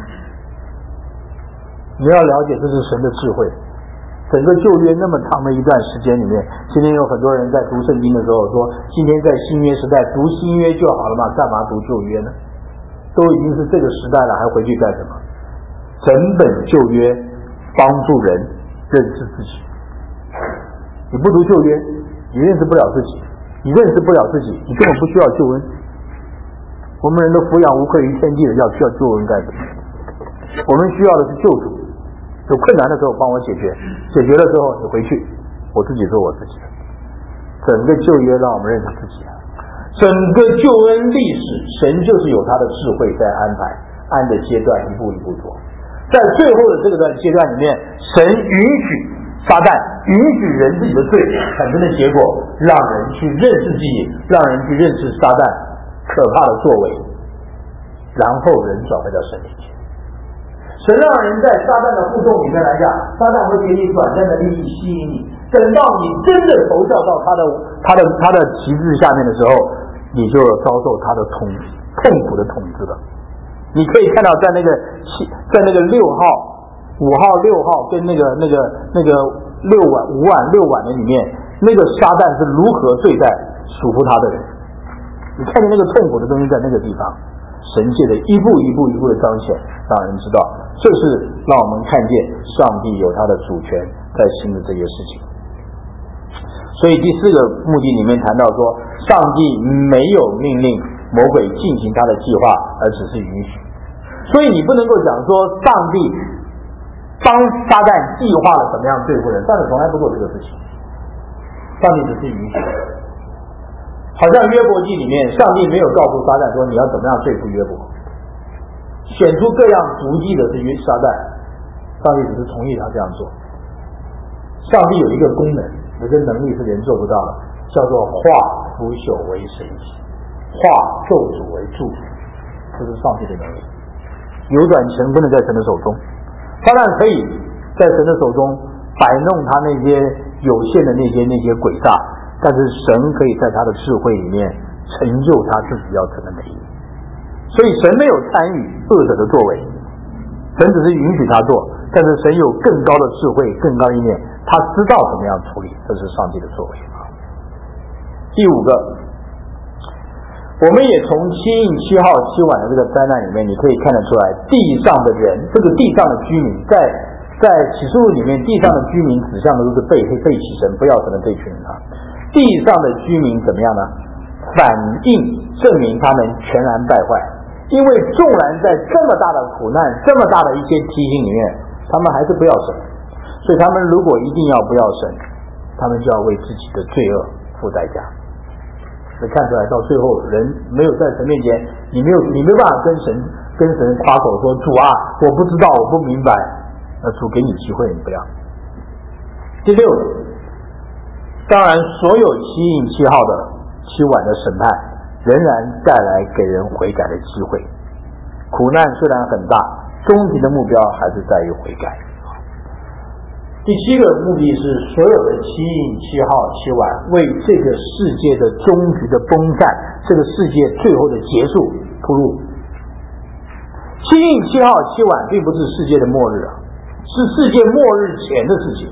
你要了解这是神的智慧。整个旧约那么长的一段时间里面，今天有很多人在读圣经的时候说，今天在新约时代读新约就好了嘛，干嘛读旧约呢？都已经是这个时代了，还回去干什么？整本旧约帮助人认识自己。你不读旧约，你认识不了自己，你认识不了自己，你根本不需要救恩。我们人都抚养无愧于天地的，要需要救恩干什么？我们需要的是救主，有困难的时候帮我解决，解决了之后你回去，我自己做我自己的。整个旧约让我们认识自己啊，整个救恩历史，神就是有他的智慧在安排，按着阶段一步一步做。在最后的这个段阶段里面，神允许撒旦，允许人自己的罪产生的结果，让人去认识自己，让人去认识撒旦可怕的作为，然后人转回到神面前。神让人在撒旦的互动里面来讲，撒旦会给你短暂的利益吸引你，等到你真的投效到他的他的他的旗帜下面的时候，你就遭受他的统痛苦的统治了。你可以看到在那个七在那个六号五号六号跟那个那个那个六晚五晚六晚的里面，那个撒旦是如何对待属乎他的人。你看见那个痛苦的东西在那个地方，神界的一步一步一步的彰显，让人知道这是让我们看见上帝有他的主权在行的这些事情。所以第四个目的里面谈到说，上帝没有命令魔鬼进行他的计划，而只是允许。所以你不能够讲说上帝帮撒旦计划了怎么样对付人，上帝从来不做这个事情，上帝只是允许。好像约伯记里面，上帝没有告诉撒旦说你要怎么样对付约伯，选出各样足迹的是约撒旦，上帝只是同意他这样做。上帝有一个功能，有个能力是人做不到的，叫做化腐朽为神奇，化咒诅为祝福，这是上帝的能力。扭转乾坤的在神的手中，撒旦可以在神的手中摆弄他那些有限的那些那些诡诈，但是神可以在他的智慧里面成就他自己要成的美意。所以神没有参与恶者的作为，神只是允许他做，但是神有更高的智慧，更高一面，他知道怎么样处理，这是上帝的作为。第五个，我们也从七印七号七晚的这个灾难里面，你可以看得出来，地上的人，这个地上的居民，在在启示录里面，地上的居民指向的都是背背弃神、不要神的这群人啊。地上的居民怎么样呢？反应证明他们全然败坏，因为纵然在这么大的苦难、这么大的一些提醒里面，他们还是不要神。所以他们如果一定要不要神，他们就要为自己的罪恶付代价。所以看出来，到最后人没有在神面前，你没有你没办法跟神跟神夸口说主啊，我不知道，我不明白。那主给你机会，你不要。第六个，当然所有七印七号的七晚的审判，仍然带来给人悔改的机会。苦难虽然很大，终极的目标还是在于悔改。第七个目的是所有的七印七号七晚为这个世界的终局的崩散，这个世界最后的结束铺路。七印七号七晚并不是世界的末日啊，是世界末日前的事情。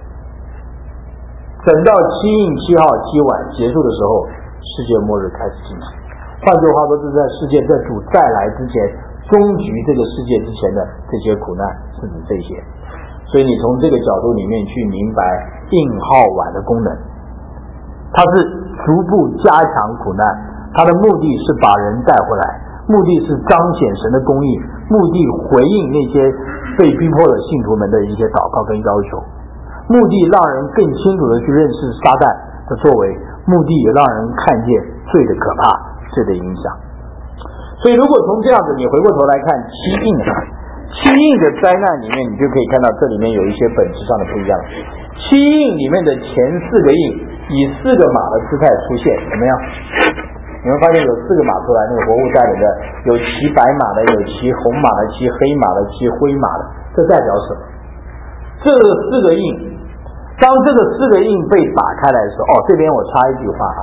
等到七印七号七晚结束的时候，世界末日开始进行。换句话说，是在世界在主再来之前，终局这个世界之前的这些苦难是指这些。所以你从这个角度里面去明白印号晚的功能，它是逐步加强苦难，它的目的是把人带回来，目的是彰显神的公义，目的回应那些被逼迫的信徒们的一些祷告跟要求，目的让人更清楚的去认识撒旦的作为，目的也让人看见罪的可怕，罪的影响。所以如果从这样子你回过头来看七印七印的灾难里面，你就可以看到这里面有一些本质上的不一样。七印里面的前四个印以四个马的姿态出现，怎么样？你会发现有四个马出来，那个活物带领的有骑白马的，有骑红马的，骑黑马的，骑灰马的，这代表什么？这四个印，当这个四个印被打开来的时候，哦，这边我插一句话哈，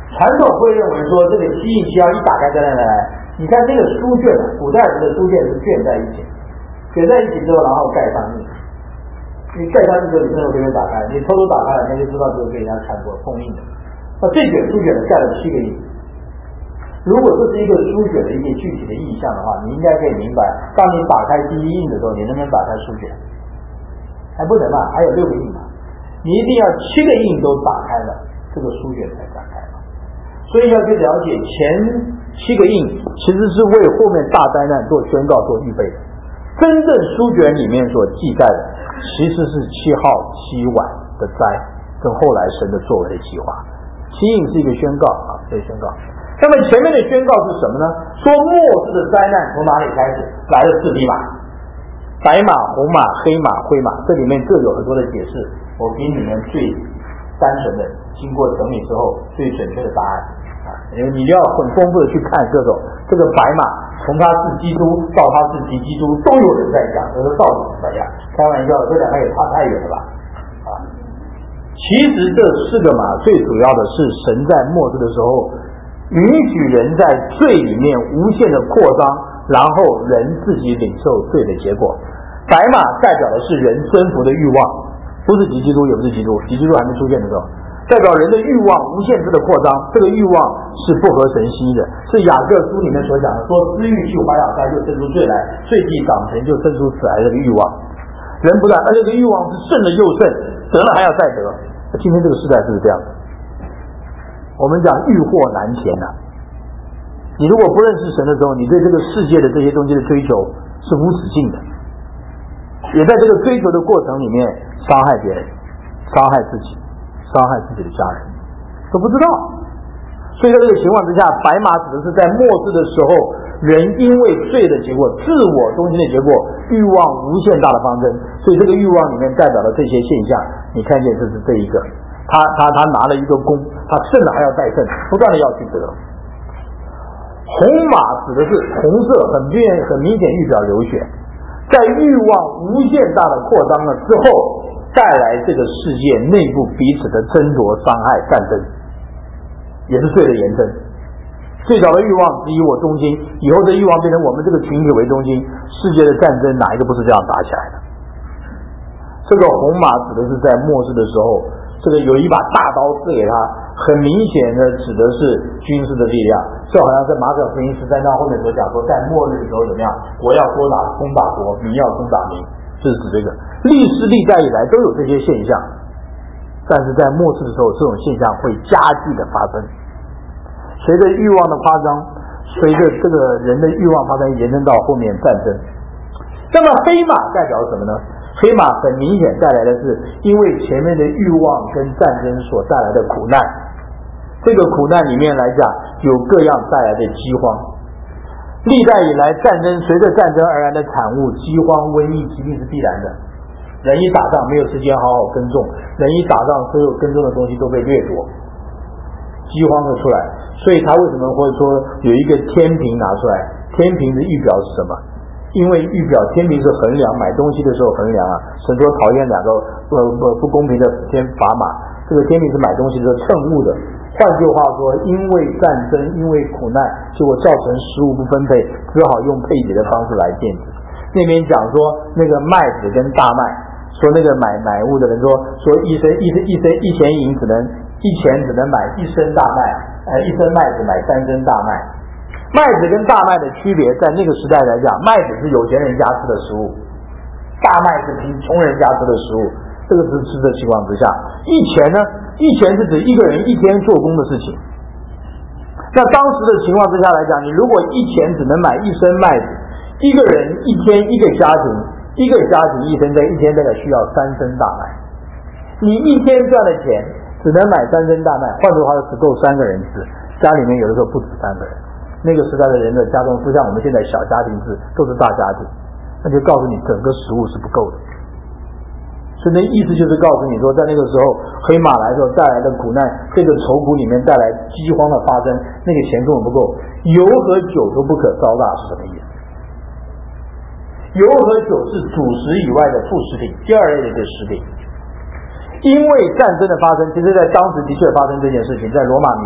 传统会认为说这个七印七号一打开，来来来，你看这个书卷，古代人的书卷是卷在一起，卷在一起之后，然后盖上印。你盖上印之后，你真的可以打开，你偷偷打开了，那就知道这个被人家看过封印的。那这卷书卷呢，盖了七个印。如果这是一个书卷的一个具体的意象的话，你应该可以明白，当你打开第一印的时候，你能不能打开书卷？还不能嘛，还有六个印嘛。你一定要七个印都打开了，这个书卷才展开嘛。所以要去了解前七个印其实是为后面大灾难做宣告做预备的。真正书卷里面所记载的其实是七号七晚的灾跟后来神的作为的计划。七印是一个宣告啊，这个宣告。那么前面的宣告是什么呢？说末世的灾难从哪里开始？来了四匹马，白马、红马、黑马、灰马，这里面各有很多的解释。我给你们最单纯的，经过整理之后最准确的答案啊，因为你要很丰富的去看各种这个白马，从他是基督到他是敌基督，都有人在讲，这个到底是怎样？开玩笑的，这两个也差太远了吧？啊，其实这四个马最主要的是神在末世的时候。允许人在罪里面无限的扩张，然后人自己领受罪的结果。白马代表的是人征服的欲望，不是敌基督，也不是基督，敌基督还没出现的时候，代表人的欲望无限制的扩张，这个欲望是不合神心意的，是雅各书里面所讲的，说私欲去怀了胎就生出罪来，罪既长成就生出死来这个欲望。人不但而且这个欲望是胜了又胜，得了还要再得。今天这个时代是不是这样的？我们讲欲壑难填呐、啊，你如果不认识神的时候，你对这个世界的这些东西的追求是无止境的，也在这个追求的过程里面伤害别人，伤害自己，伤害自己的家人，都不知道。所以在这个情况之下，白马指的是在末世的时候，人因为罪的结果，自我中心的结果，欲望无限大的方针。所以这个欲望里面代表了这些现象，你看见这是这一个。他他他拿了一个弓，他胜了还要再胜，不断的要去得。红马指的是红色，很明很明显预表流血，在欲望无限大的扩张了之后，带来这个世界内部彼此的争夺、伤害、战争，也是罪的延伸。最早的欲望是以我中心，以后的欲望变成我们这个群体为中心，世界的战争哪一个不是这样打起来的？这个红马指的是在末世的时候。这个有一把大刀刺给他，很明显的指的是军事的力量，就好像在马可福音十三章后面所讲说，在末日的时候怎么样，国要攻打攻打国，民要攻打民，这是指这个。历史历代以来都有这些现象，但是在末世的时候，这种现象会加剧的发生。随着欲望的发张，随着这个人的欲望发生，延伸到后面战争。那么黑马代表什么呢？黑马很明显带来的是因为前面的欲望跟战争所带来的苦难，这个苦难里面来讲有各样带来的饥荒。历代以来战争随着战争而来的产物，饥荒、瘟疫、疾病是必然的。人一打仗没有时间好好耕种，人一打仗所有耕种的东西都被掠夺，饥荒会出来。所以他为什么会说有一个天平拿出来？天平的预表是什么？因为预表天平是衡量买东西的时候衡量啊，神说讨厌两个呃不不公平的天砝码，这个天平是买东西的时候称物的。换句话说，因为战争，因为苦难，结果造成食物不分配，只好用配给的方式来限制。那边讲说那个麦子跟大麦，说那个买买物的人说说一升一升一升一钱银只能一钱只能买一升大麦，呃一升麦子买三升大麦。麦子跟大麦的区别，在那个时代来讲，麦子是有钱人家吃的食物，大麦是凭穷人家吃的食物。这个是吃的情况之下，一钱呢，一钱是指一个人一天做工的事情。那当时的情况之下来讲，你如果一钱只能买一升麦子，一个人一天一个家庭，一个家庭一生在一天大概需要三升大麦。你一天赚的钱只能买三升大麦，换句话说只够三个人吃，家里面有的时候不止三个人。那个时代的人的家中不像我们现在小家庭制，都是大家庭，那就告诉你整个食物是不够的。所以那意思就是告诉你说，在那个时候黑马来的时候带来的苦难，这个愁苦里面带来饥荒的发生，那个钱根本不够，油和酒都不可招纳是什么意思？油和酒是主食以外的副食品，第二类的一个食品。因为战争的发生，其实在当时的确发生这件事情，在罗马尼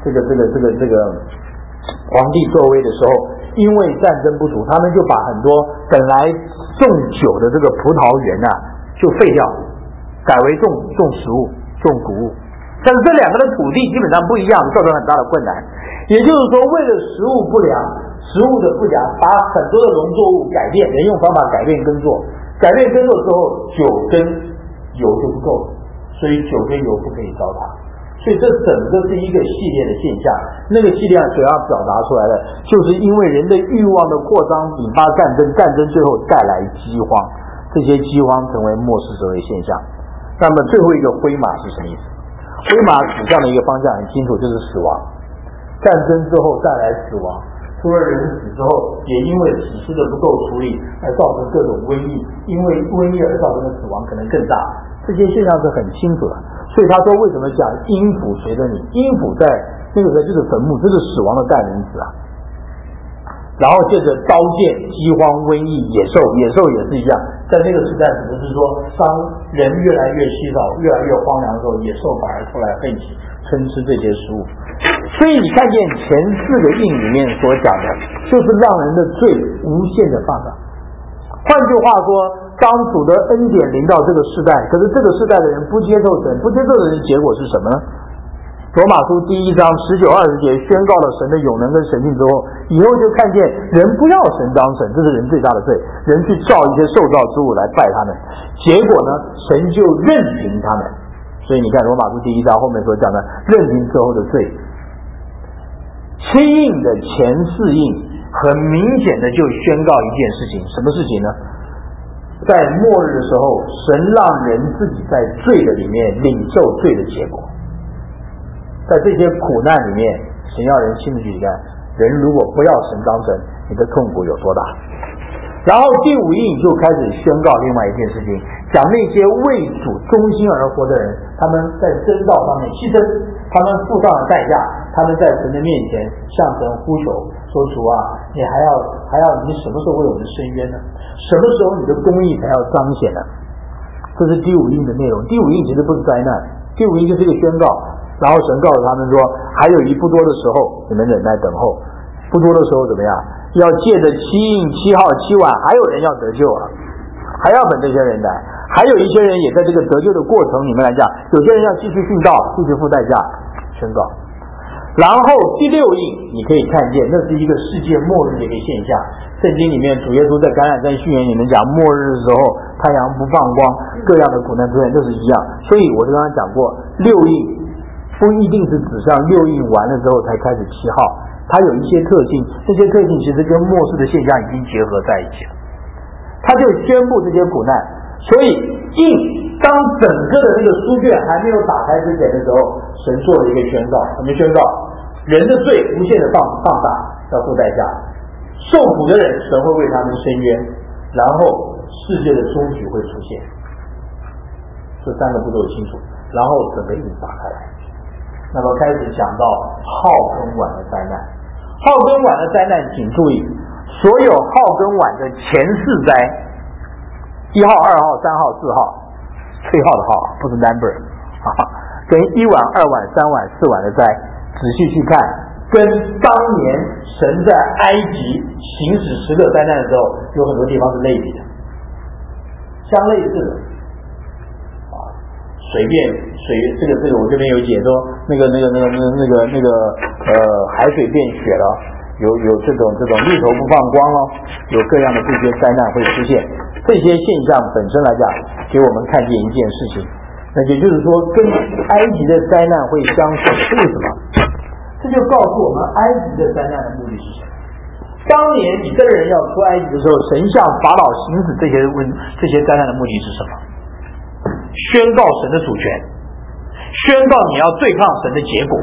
这个这个这个这个皇帝座位的时候，因为战争不足，他们就把很多本来种酒的这个葡萄园呐、啊、就废掉，改为种种食物、种谷物。但是这两个的土地基本上不一样，造成很大的困难。也就是说，为了食物不良、食物的不良，把很多的农作物改变，人用方法改变耕作，改变耕作之后，酒跟油就不够了，所以酒跟油不可以糟蹋。所以这整个是一个系列的现象，那个系列主要表达出来的，就是因为人的欲望的扩张引发战争，战争最后带来饥荒，这些饥荒成为末世社会现象。那么最后一个灰马是什么意思？灰马指向的一个方向很清楚，就是死亡。战争之后带来死亡，除了人死之后，也因为体制的不够处理而造成各种瘟疫，因为瘟疫而造成的死亡可能更大，这些现象是很清楚的。所以他说为什么讲阴府随着你，阴府在那个时候就是坟墓，这是死亡的代名词啊。然后接着刀剑、饥荒、瘟疫、野兽，野兽也是一样，在那个时代只是说当人越来越稀少、越来越荒凉的时候，野兽反而出来奋起吞吃这些食物。所以你看见前四个印里面所讲的，就是让人的罪无限的放大。换句话说，当主的恩典临到这个世代，可是这个世代的人不接受神，不接受的人结果是什么呢？罗马书第一章十九二十节宣告了神的永能跟神性之后，以后就看见人不要神当神，这是人最大的罪，人去造一些受造之物来拜他们，结果呢，神就任凭他们。所以你看罗马书第一章后面所讲的任凭之后的罪，七印的前四印很明显的就宣告一件事情，什么事情呢？在末日的时候，神让人自己在罪的里面领受罪的结果。在这些苦难里面，神要人亲自去看，人如果不要神当神，你的痛苦有多大。然后第五印就开始宣告另外一件事情，讲那些为主忠心而活的人，他们在真道上面牺牲，他们付上了代价，他们在神的面前向神呼求，说主啊，你还要还要你什么时候为我们伸冤呢？什么时候你的公义才要彰显呢？这是第五印的内容。第五印其实不是灾难，第五印就是一个宣告。然后神告诉他们说，还有一不多的时候，你们忍耐等候。不多的时候怎么样？要借着七印、七号、七晚，还有人要得救啊，还要等这些人来。还有一些人也在这个得救的过程里面来讲，有些人要继续殉道，继续付代价，宣告。然后第六印，你可以看见，那是一个世界末日的一个现象。圣经里面主耶稣在橄榄山训言里面讲，末日的时候太阳不放光，各样的苦难出现，这是一样。所以我就刚刚讲过，六印不一定是指向六印完了之后才开始七号，它有一些特性，这些特性其实跟末世的现象已经结合在一起了。他就宣布这些苦难，所以印当整个的那个书卷还没有打开之前的时候，神做了一个宣告，什么宣告？人的罪无限的放放大，要付代价，受苦的人神会为他们伸冤，然后世界的终局会出现。这三个步骤清楚，然后整个印打开来。那么开始讲到号跟晚的灾难，号跟晚的灾难，请注意，所有号跟晚的前四灾，一号、二号、三号、四号，吹号的号，不是 number 啊，跟一晚、二晚、三晚、四晚的灾，仔细去看，跟当年神在埃及行使十个灾难的时候，有很多地方是类比的，相类似的。水变水，这个这个我这边有解说，那个那个那个那个那个那个呃海水变血了，有有这种这种绿头不放光了，有各样的这些灾难会出现。这些现象本身来讲，给我们看见一件事情，那也就是说，跟埃及的灾难会相似。为什么？这就告诉我们埃及的灾难的目的是什么？当年以色列人要出埃及的时候，神向法老行使这些问这些灾难的目的是什么？宣告神的主权，宣告你要对抗神的结果，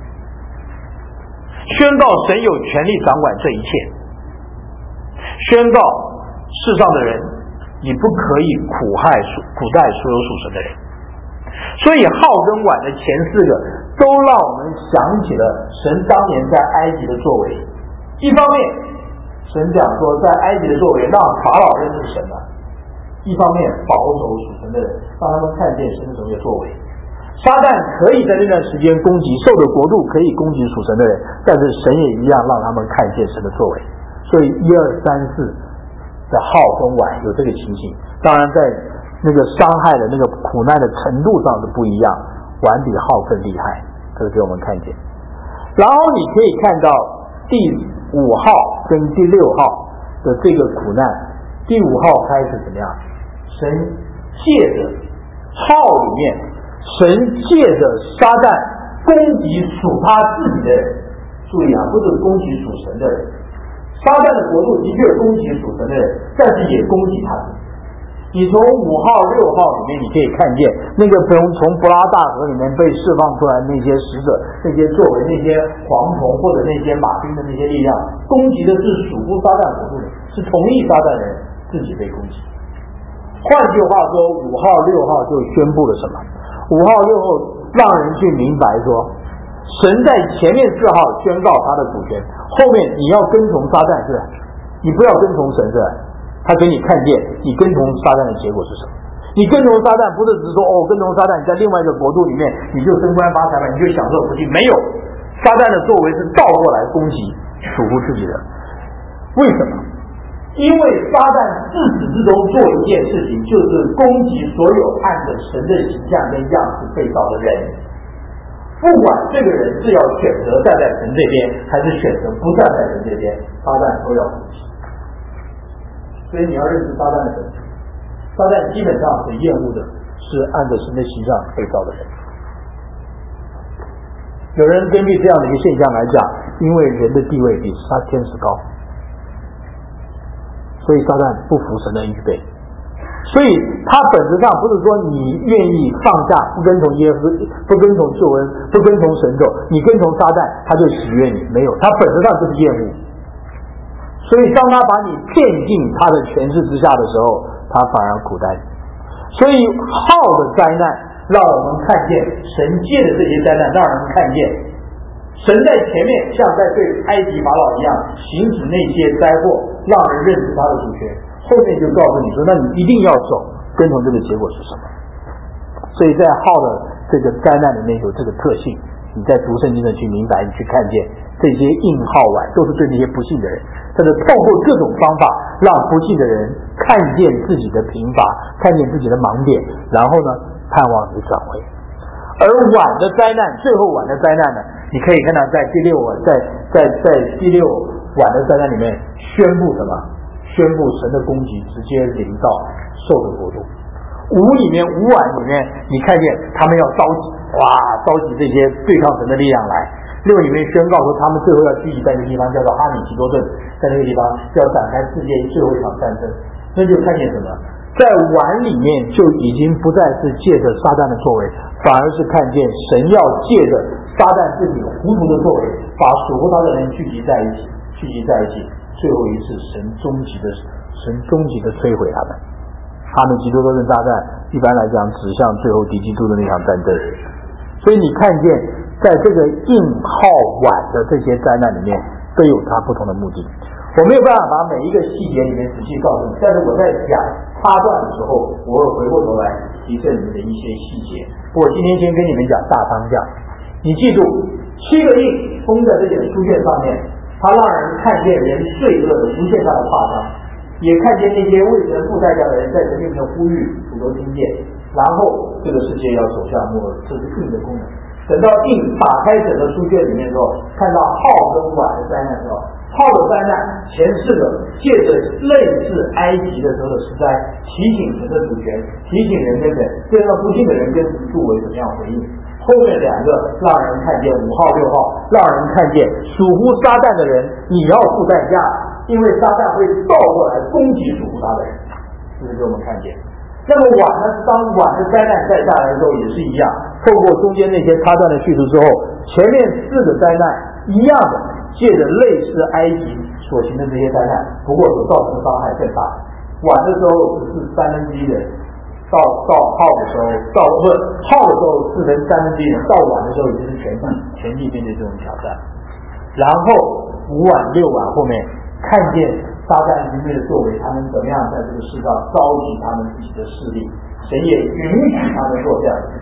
宣告神有权力掌管这一切，宣告世上的人你不可以苦害苦待所有属神的人。所以号跟晚的前四个都让我们想起了神当年在埃及的作为。一方面神讲说在埃及的作为让法老认识神了，一方面保守属神的人，让他们看见神的什么作为。 撒旦可以在那段时间攻击，兽的国度可以攻击属神的人，但是神也一样让他们看见神的作为。所以一二三四的浩跟晚有这个情形，当然在那个伤害的那个苦难的程度上是不一样，晚比浩更厉害，这个给我们看见。然后你可以看到第五号跟第六号的这个苦难，第五号开始怎么样？神借着号里面，神借着撒旦攻击属他自己的人，注意啊，不是攻击属神的人。撒旦的国度的确攻击属神的人，但是也攻击他自己。你从五号六号里面你可以看见那个从从伯拉大河里面被释放出来那些使者，那些作为那些蝗虫或者那些马兵的那些力量，攻击的是属乎撒旦国度的，是同意撒旦的人自己被攻击。换句话说，五号六号就宣布了什么？五号六号让人去明白说，神在前面四号宣告他的主权，后面你要跟从撒旦是吧？你不要跟从神是吧？他给你看见你跟从撒旦的结果是什么。你跟从撒旦不是只是说哦，跟从撒旦你在另外一个国度里面你就升官发财了，你就享受福气，没有。撒旦的作为是倒过来攻击属乎自己的。为什么？因为撒旦自始至终做一件事情，就是攻击所有按着神的形象跟样式被造的人，不管这个人是要选择站在神这边还是选择不站在神这边，撒旦都要攻击。所以你要认识撒旦的本质，撒旦基本上所厌恶的是按着神的形象被造的人。有人根据这样的一个现象来讲，因为人的地位比撒天使高，所以撒旦不服神的预备。所以他本质上不是说你愿意放下，不跟从耶稣，不跟从救恩，不跟从神走，你跟从撒旦他就喜悦你，没有，他本质上就是厌恶。所以当他把你骗进他的权势之下的时候，他反而苦待你。所以号的灾难让我们看见神借的这些灾难，让人看见神在前面像在对埃及法老一样行使那些灾祸，让人认识他的主权，后面就告诉你说，那你一定要走，跟从这个结果是什么。所以在号的这个灾难里面有这个特性，你在读圣经的去明白，你去看见这些应号晚都是对那些不信的人，但是透过各种方法让不信的人看见自己的贫乏，看见自己的盲点，然后呢盼望你转回。而晚的灾难，最后晚的灾难呢，你可以看到在第六晚，在在在第六晚的灾难里面宣布什么？宣布神的攻击直接临到兽的国度。五里面五晚里面，你看见他们要召集，哇，召集这些对抗神的力量来。六里面宣告说，他们最后要聚集在一个地方，叫做哈米吉多顿，在那个地方就要展开世界最后一场战争。那就看见什么？在碗里面就已经不再是借着撒旦的作为，反而是看见神要借着撒旦自己糊涂的作为，把属乎他的人聚集在一起，聚集在一起，最后一次神终极的神终极的摧毁他们。哈米吉多顿大战一般来讲指向最后敌基督的那场战争。所以你看见在这个应号晚的这些灾难里面都有它不同的目的。我没有办法把每一个细节里面仔细告诉你，但是我在讲插段的时候，我会回过头来提示你们的一些细节。我今天先跟你们讲大方向。你记住，七个印封在这点书卷上面，它让人看见人罪恶的无限大的夸张，也看见那些为神付代价的人在神面前呼吁，主都听见。然后这个世界要走向末日，这是印的功能。等到印打开整个书卷里面之后，看到号跟晚的灾难之后，号的灾难前四个借着类似埃及的时候的时灾，提醒神的主权，提醒人跟人，这让不信的人跟主为怎么样回应。后面两个让人看见五号六号，让人看见属乎撒旦的人你要付代价，因为撒旦会倒过来攻击属乎他的人，这是给我们看见。那么晚呢，当晚的灾难再下来的时候也是一样，透过中间那些插段的叙述之后，前面四个灾难一样的借着类似埃及所行的这些灾难，不过所造成的伤害更大。晚的时候只是三分之一人，到到号的时候，到不号的时候四分三分之一人，到晚的时候已经是全地全地面对这种挑战。然后五晚六晚后面看见撒旦军队的作为，他们怎么样在这个世上召集他们自己的势力，神也允许他们做这样的事情。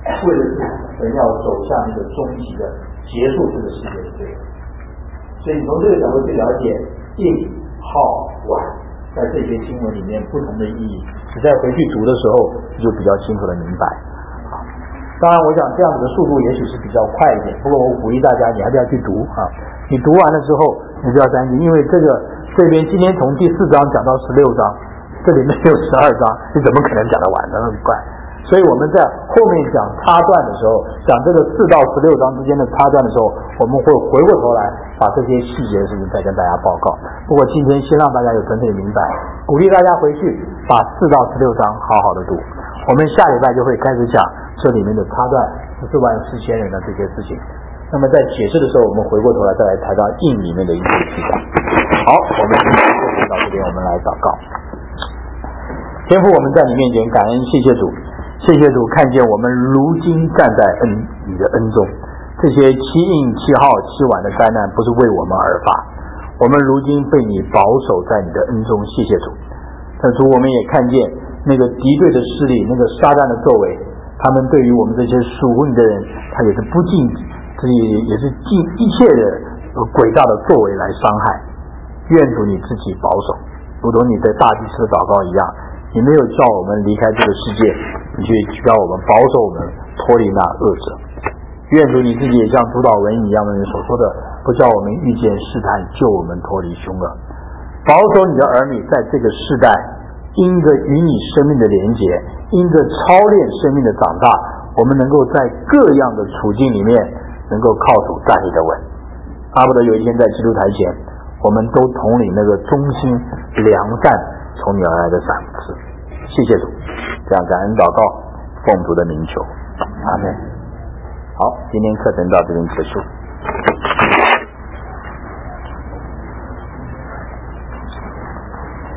为的是人要走向那个终极的结束这个世界的罪恶。所以你从这个角度去了解应、好、晚在这些经文里面不同的意义，你再回去读的时候就比较清楚的明白。当然我想这样子的速度也许是比较快一点，不过我鼓励大家你还是要去读啊。你读完了之后你不要担心，因为这个这边今天从第四章讲到十六章，这里面有十二章，你怎么可能讲得完呢？很快。所以我们在后面讲插段的时候，讲这个四到十六章之间的插段的时候，我们会回过头来把这些细节的事情再跟大家报告。不过今天先让大家有整体的明白，鼓励大家回去把四到十六章好好的读。我们下礼拜就会开始讲这里面的插段，四万四千人的这些事情。那么在解释的时候，我们回过头来再来谈到印里面的一些记载。好，我们今天就到这边，我们来祷告。天父，我们在你面前感恩，谢谢主。谢谢主，看见我们如今站在恩你的恩中，这些七印、七号、七晚的灾难不是为我们而发，我们如今被你保守在你的恩中，谢谢主。但主，我们也看见那个敌对的势力，那个撒旦的作为，他们对于我们这些属乎你的人，他也是不尽，这也是尽一切的诡诈的作为来伤害。愿主你自己保守，如同你在大祭司的祷告一样，你没有叫我们离开这个世界，你却叫我们保守我们脱离那恶者。愿主你自己也像主导文一样的人所说的，不叫我们遇见试探，救我们脱离凶恶。保守你的儿女在这个世代，因着与你生命的连结，因着操练生命的长大，我们能够在各样的处境里面能够靠主站立得稳。巴不得有一天在基督台前，我们都统领那个忠心良善从你而来的赏赐。谢谢主，这样感恩祷告，奉主的名求，阿们。好，今天课程到这边结束。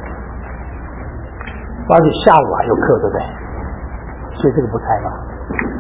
而且下午还有课，对不对？所以这个不猜吗？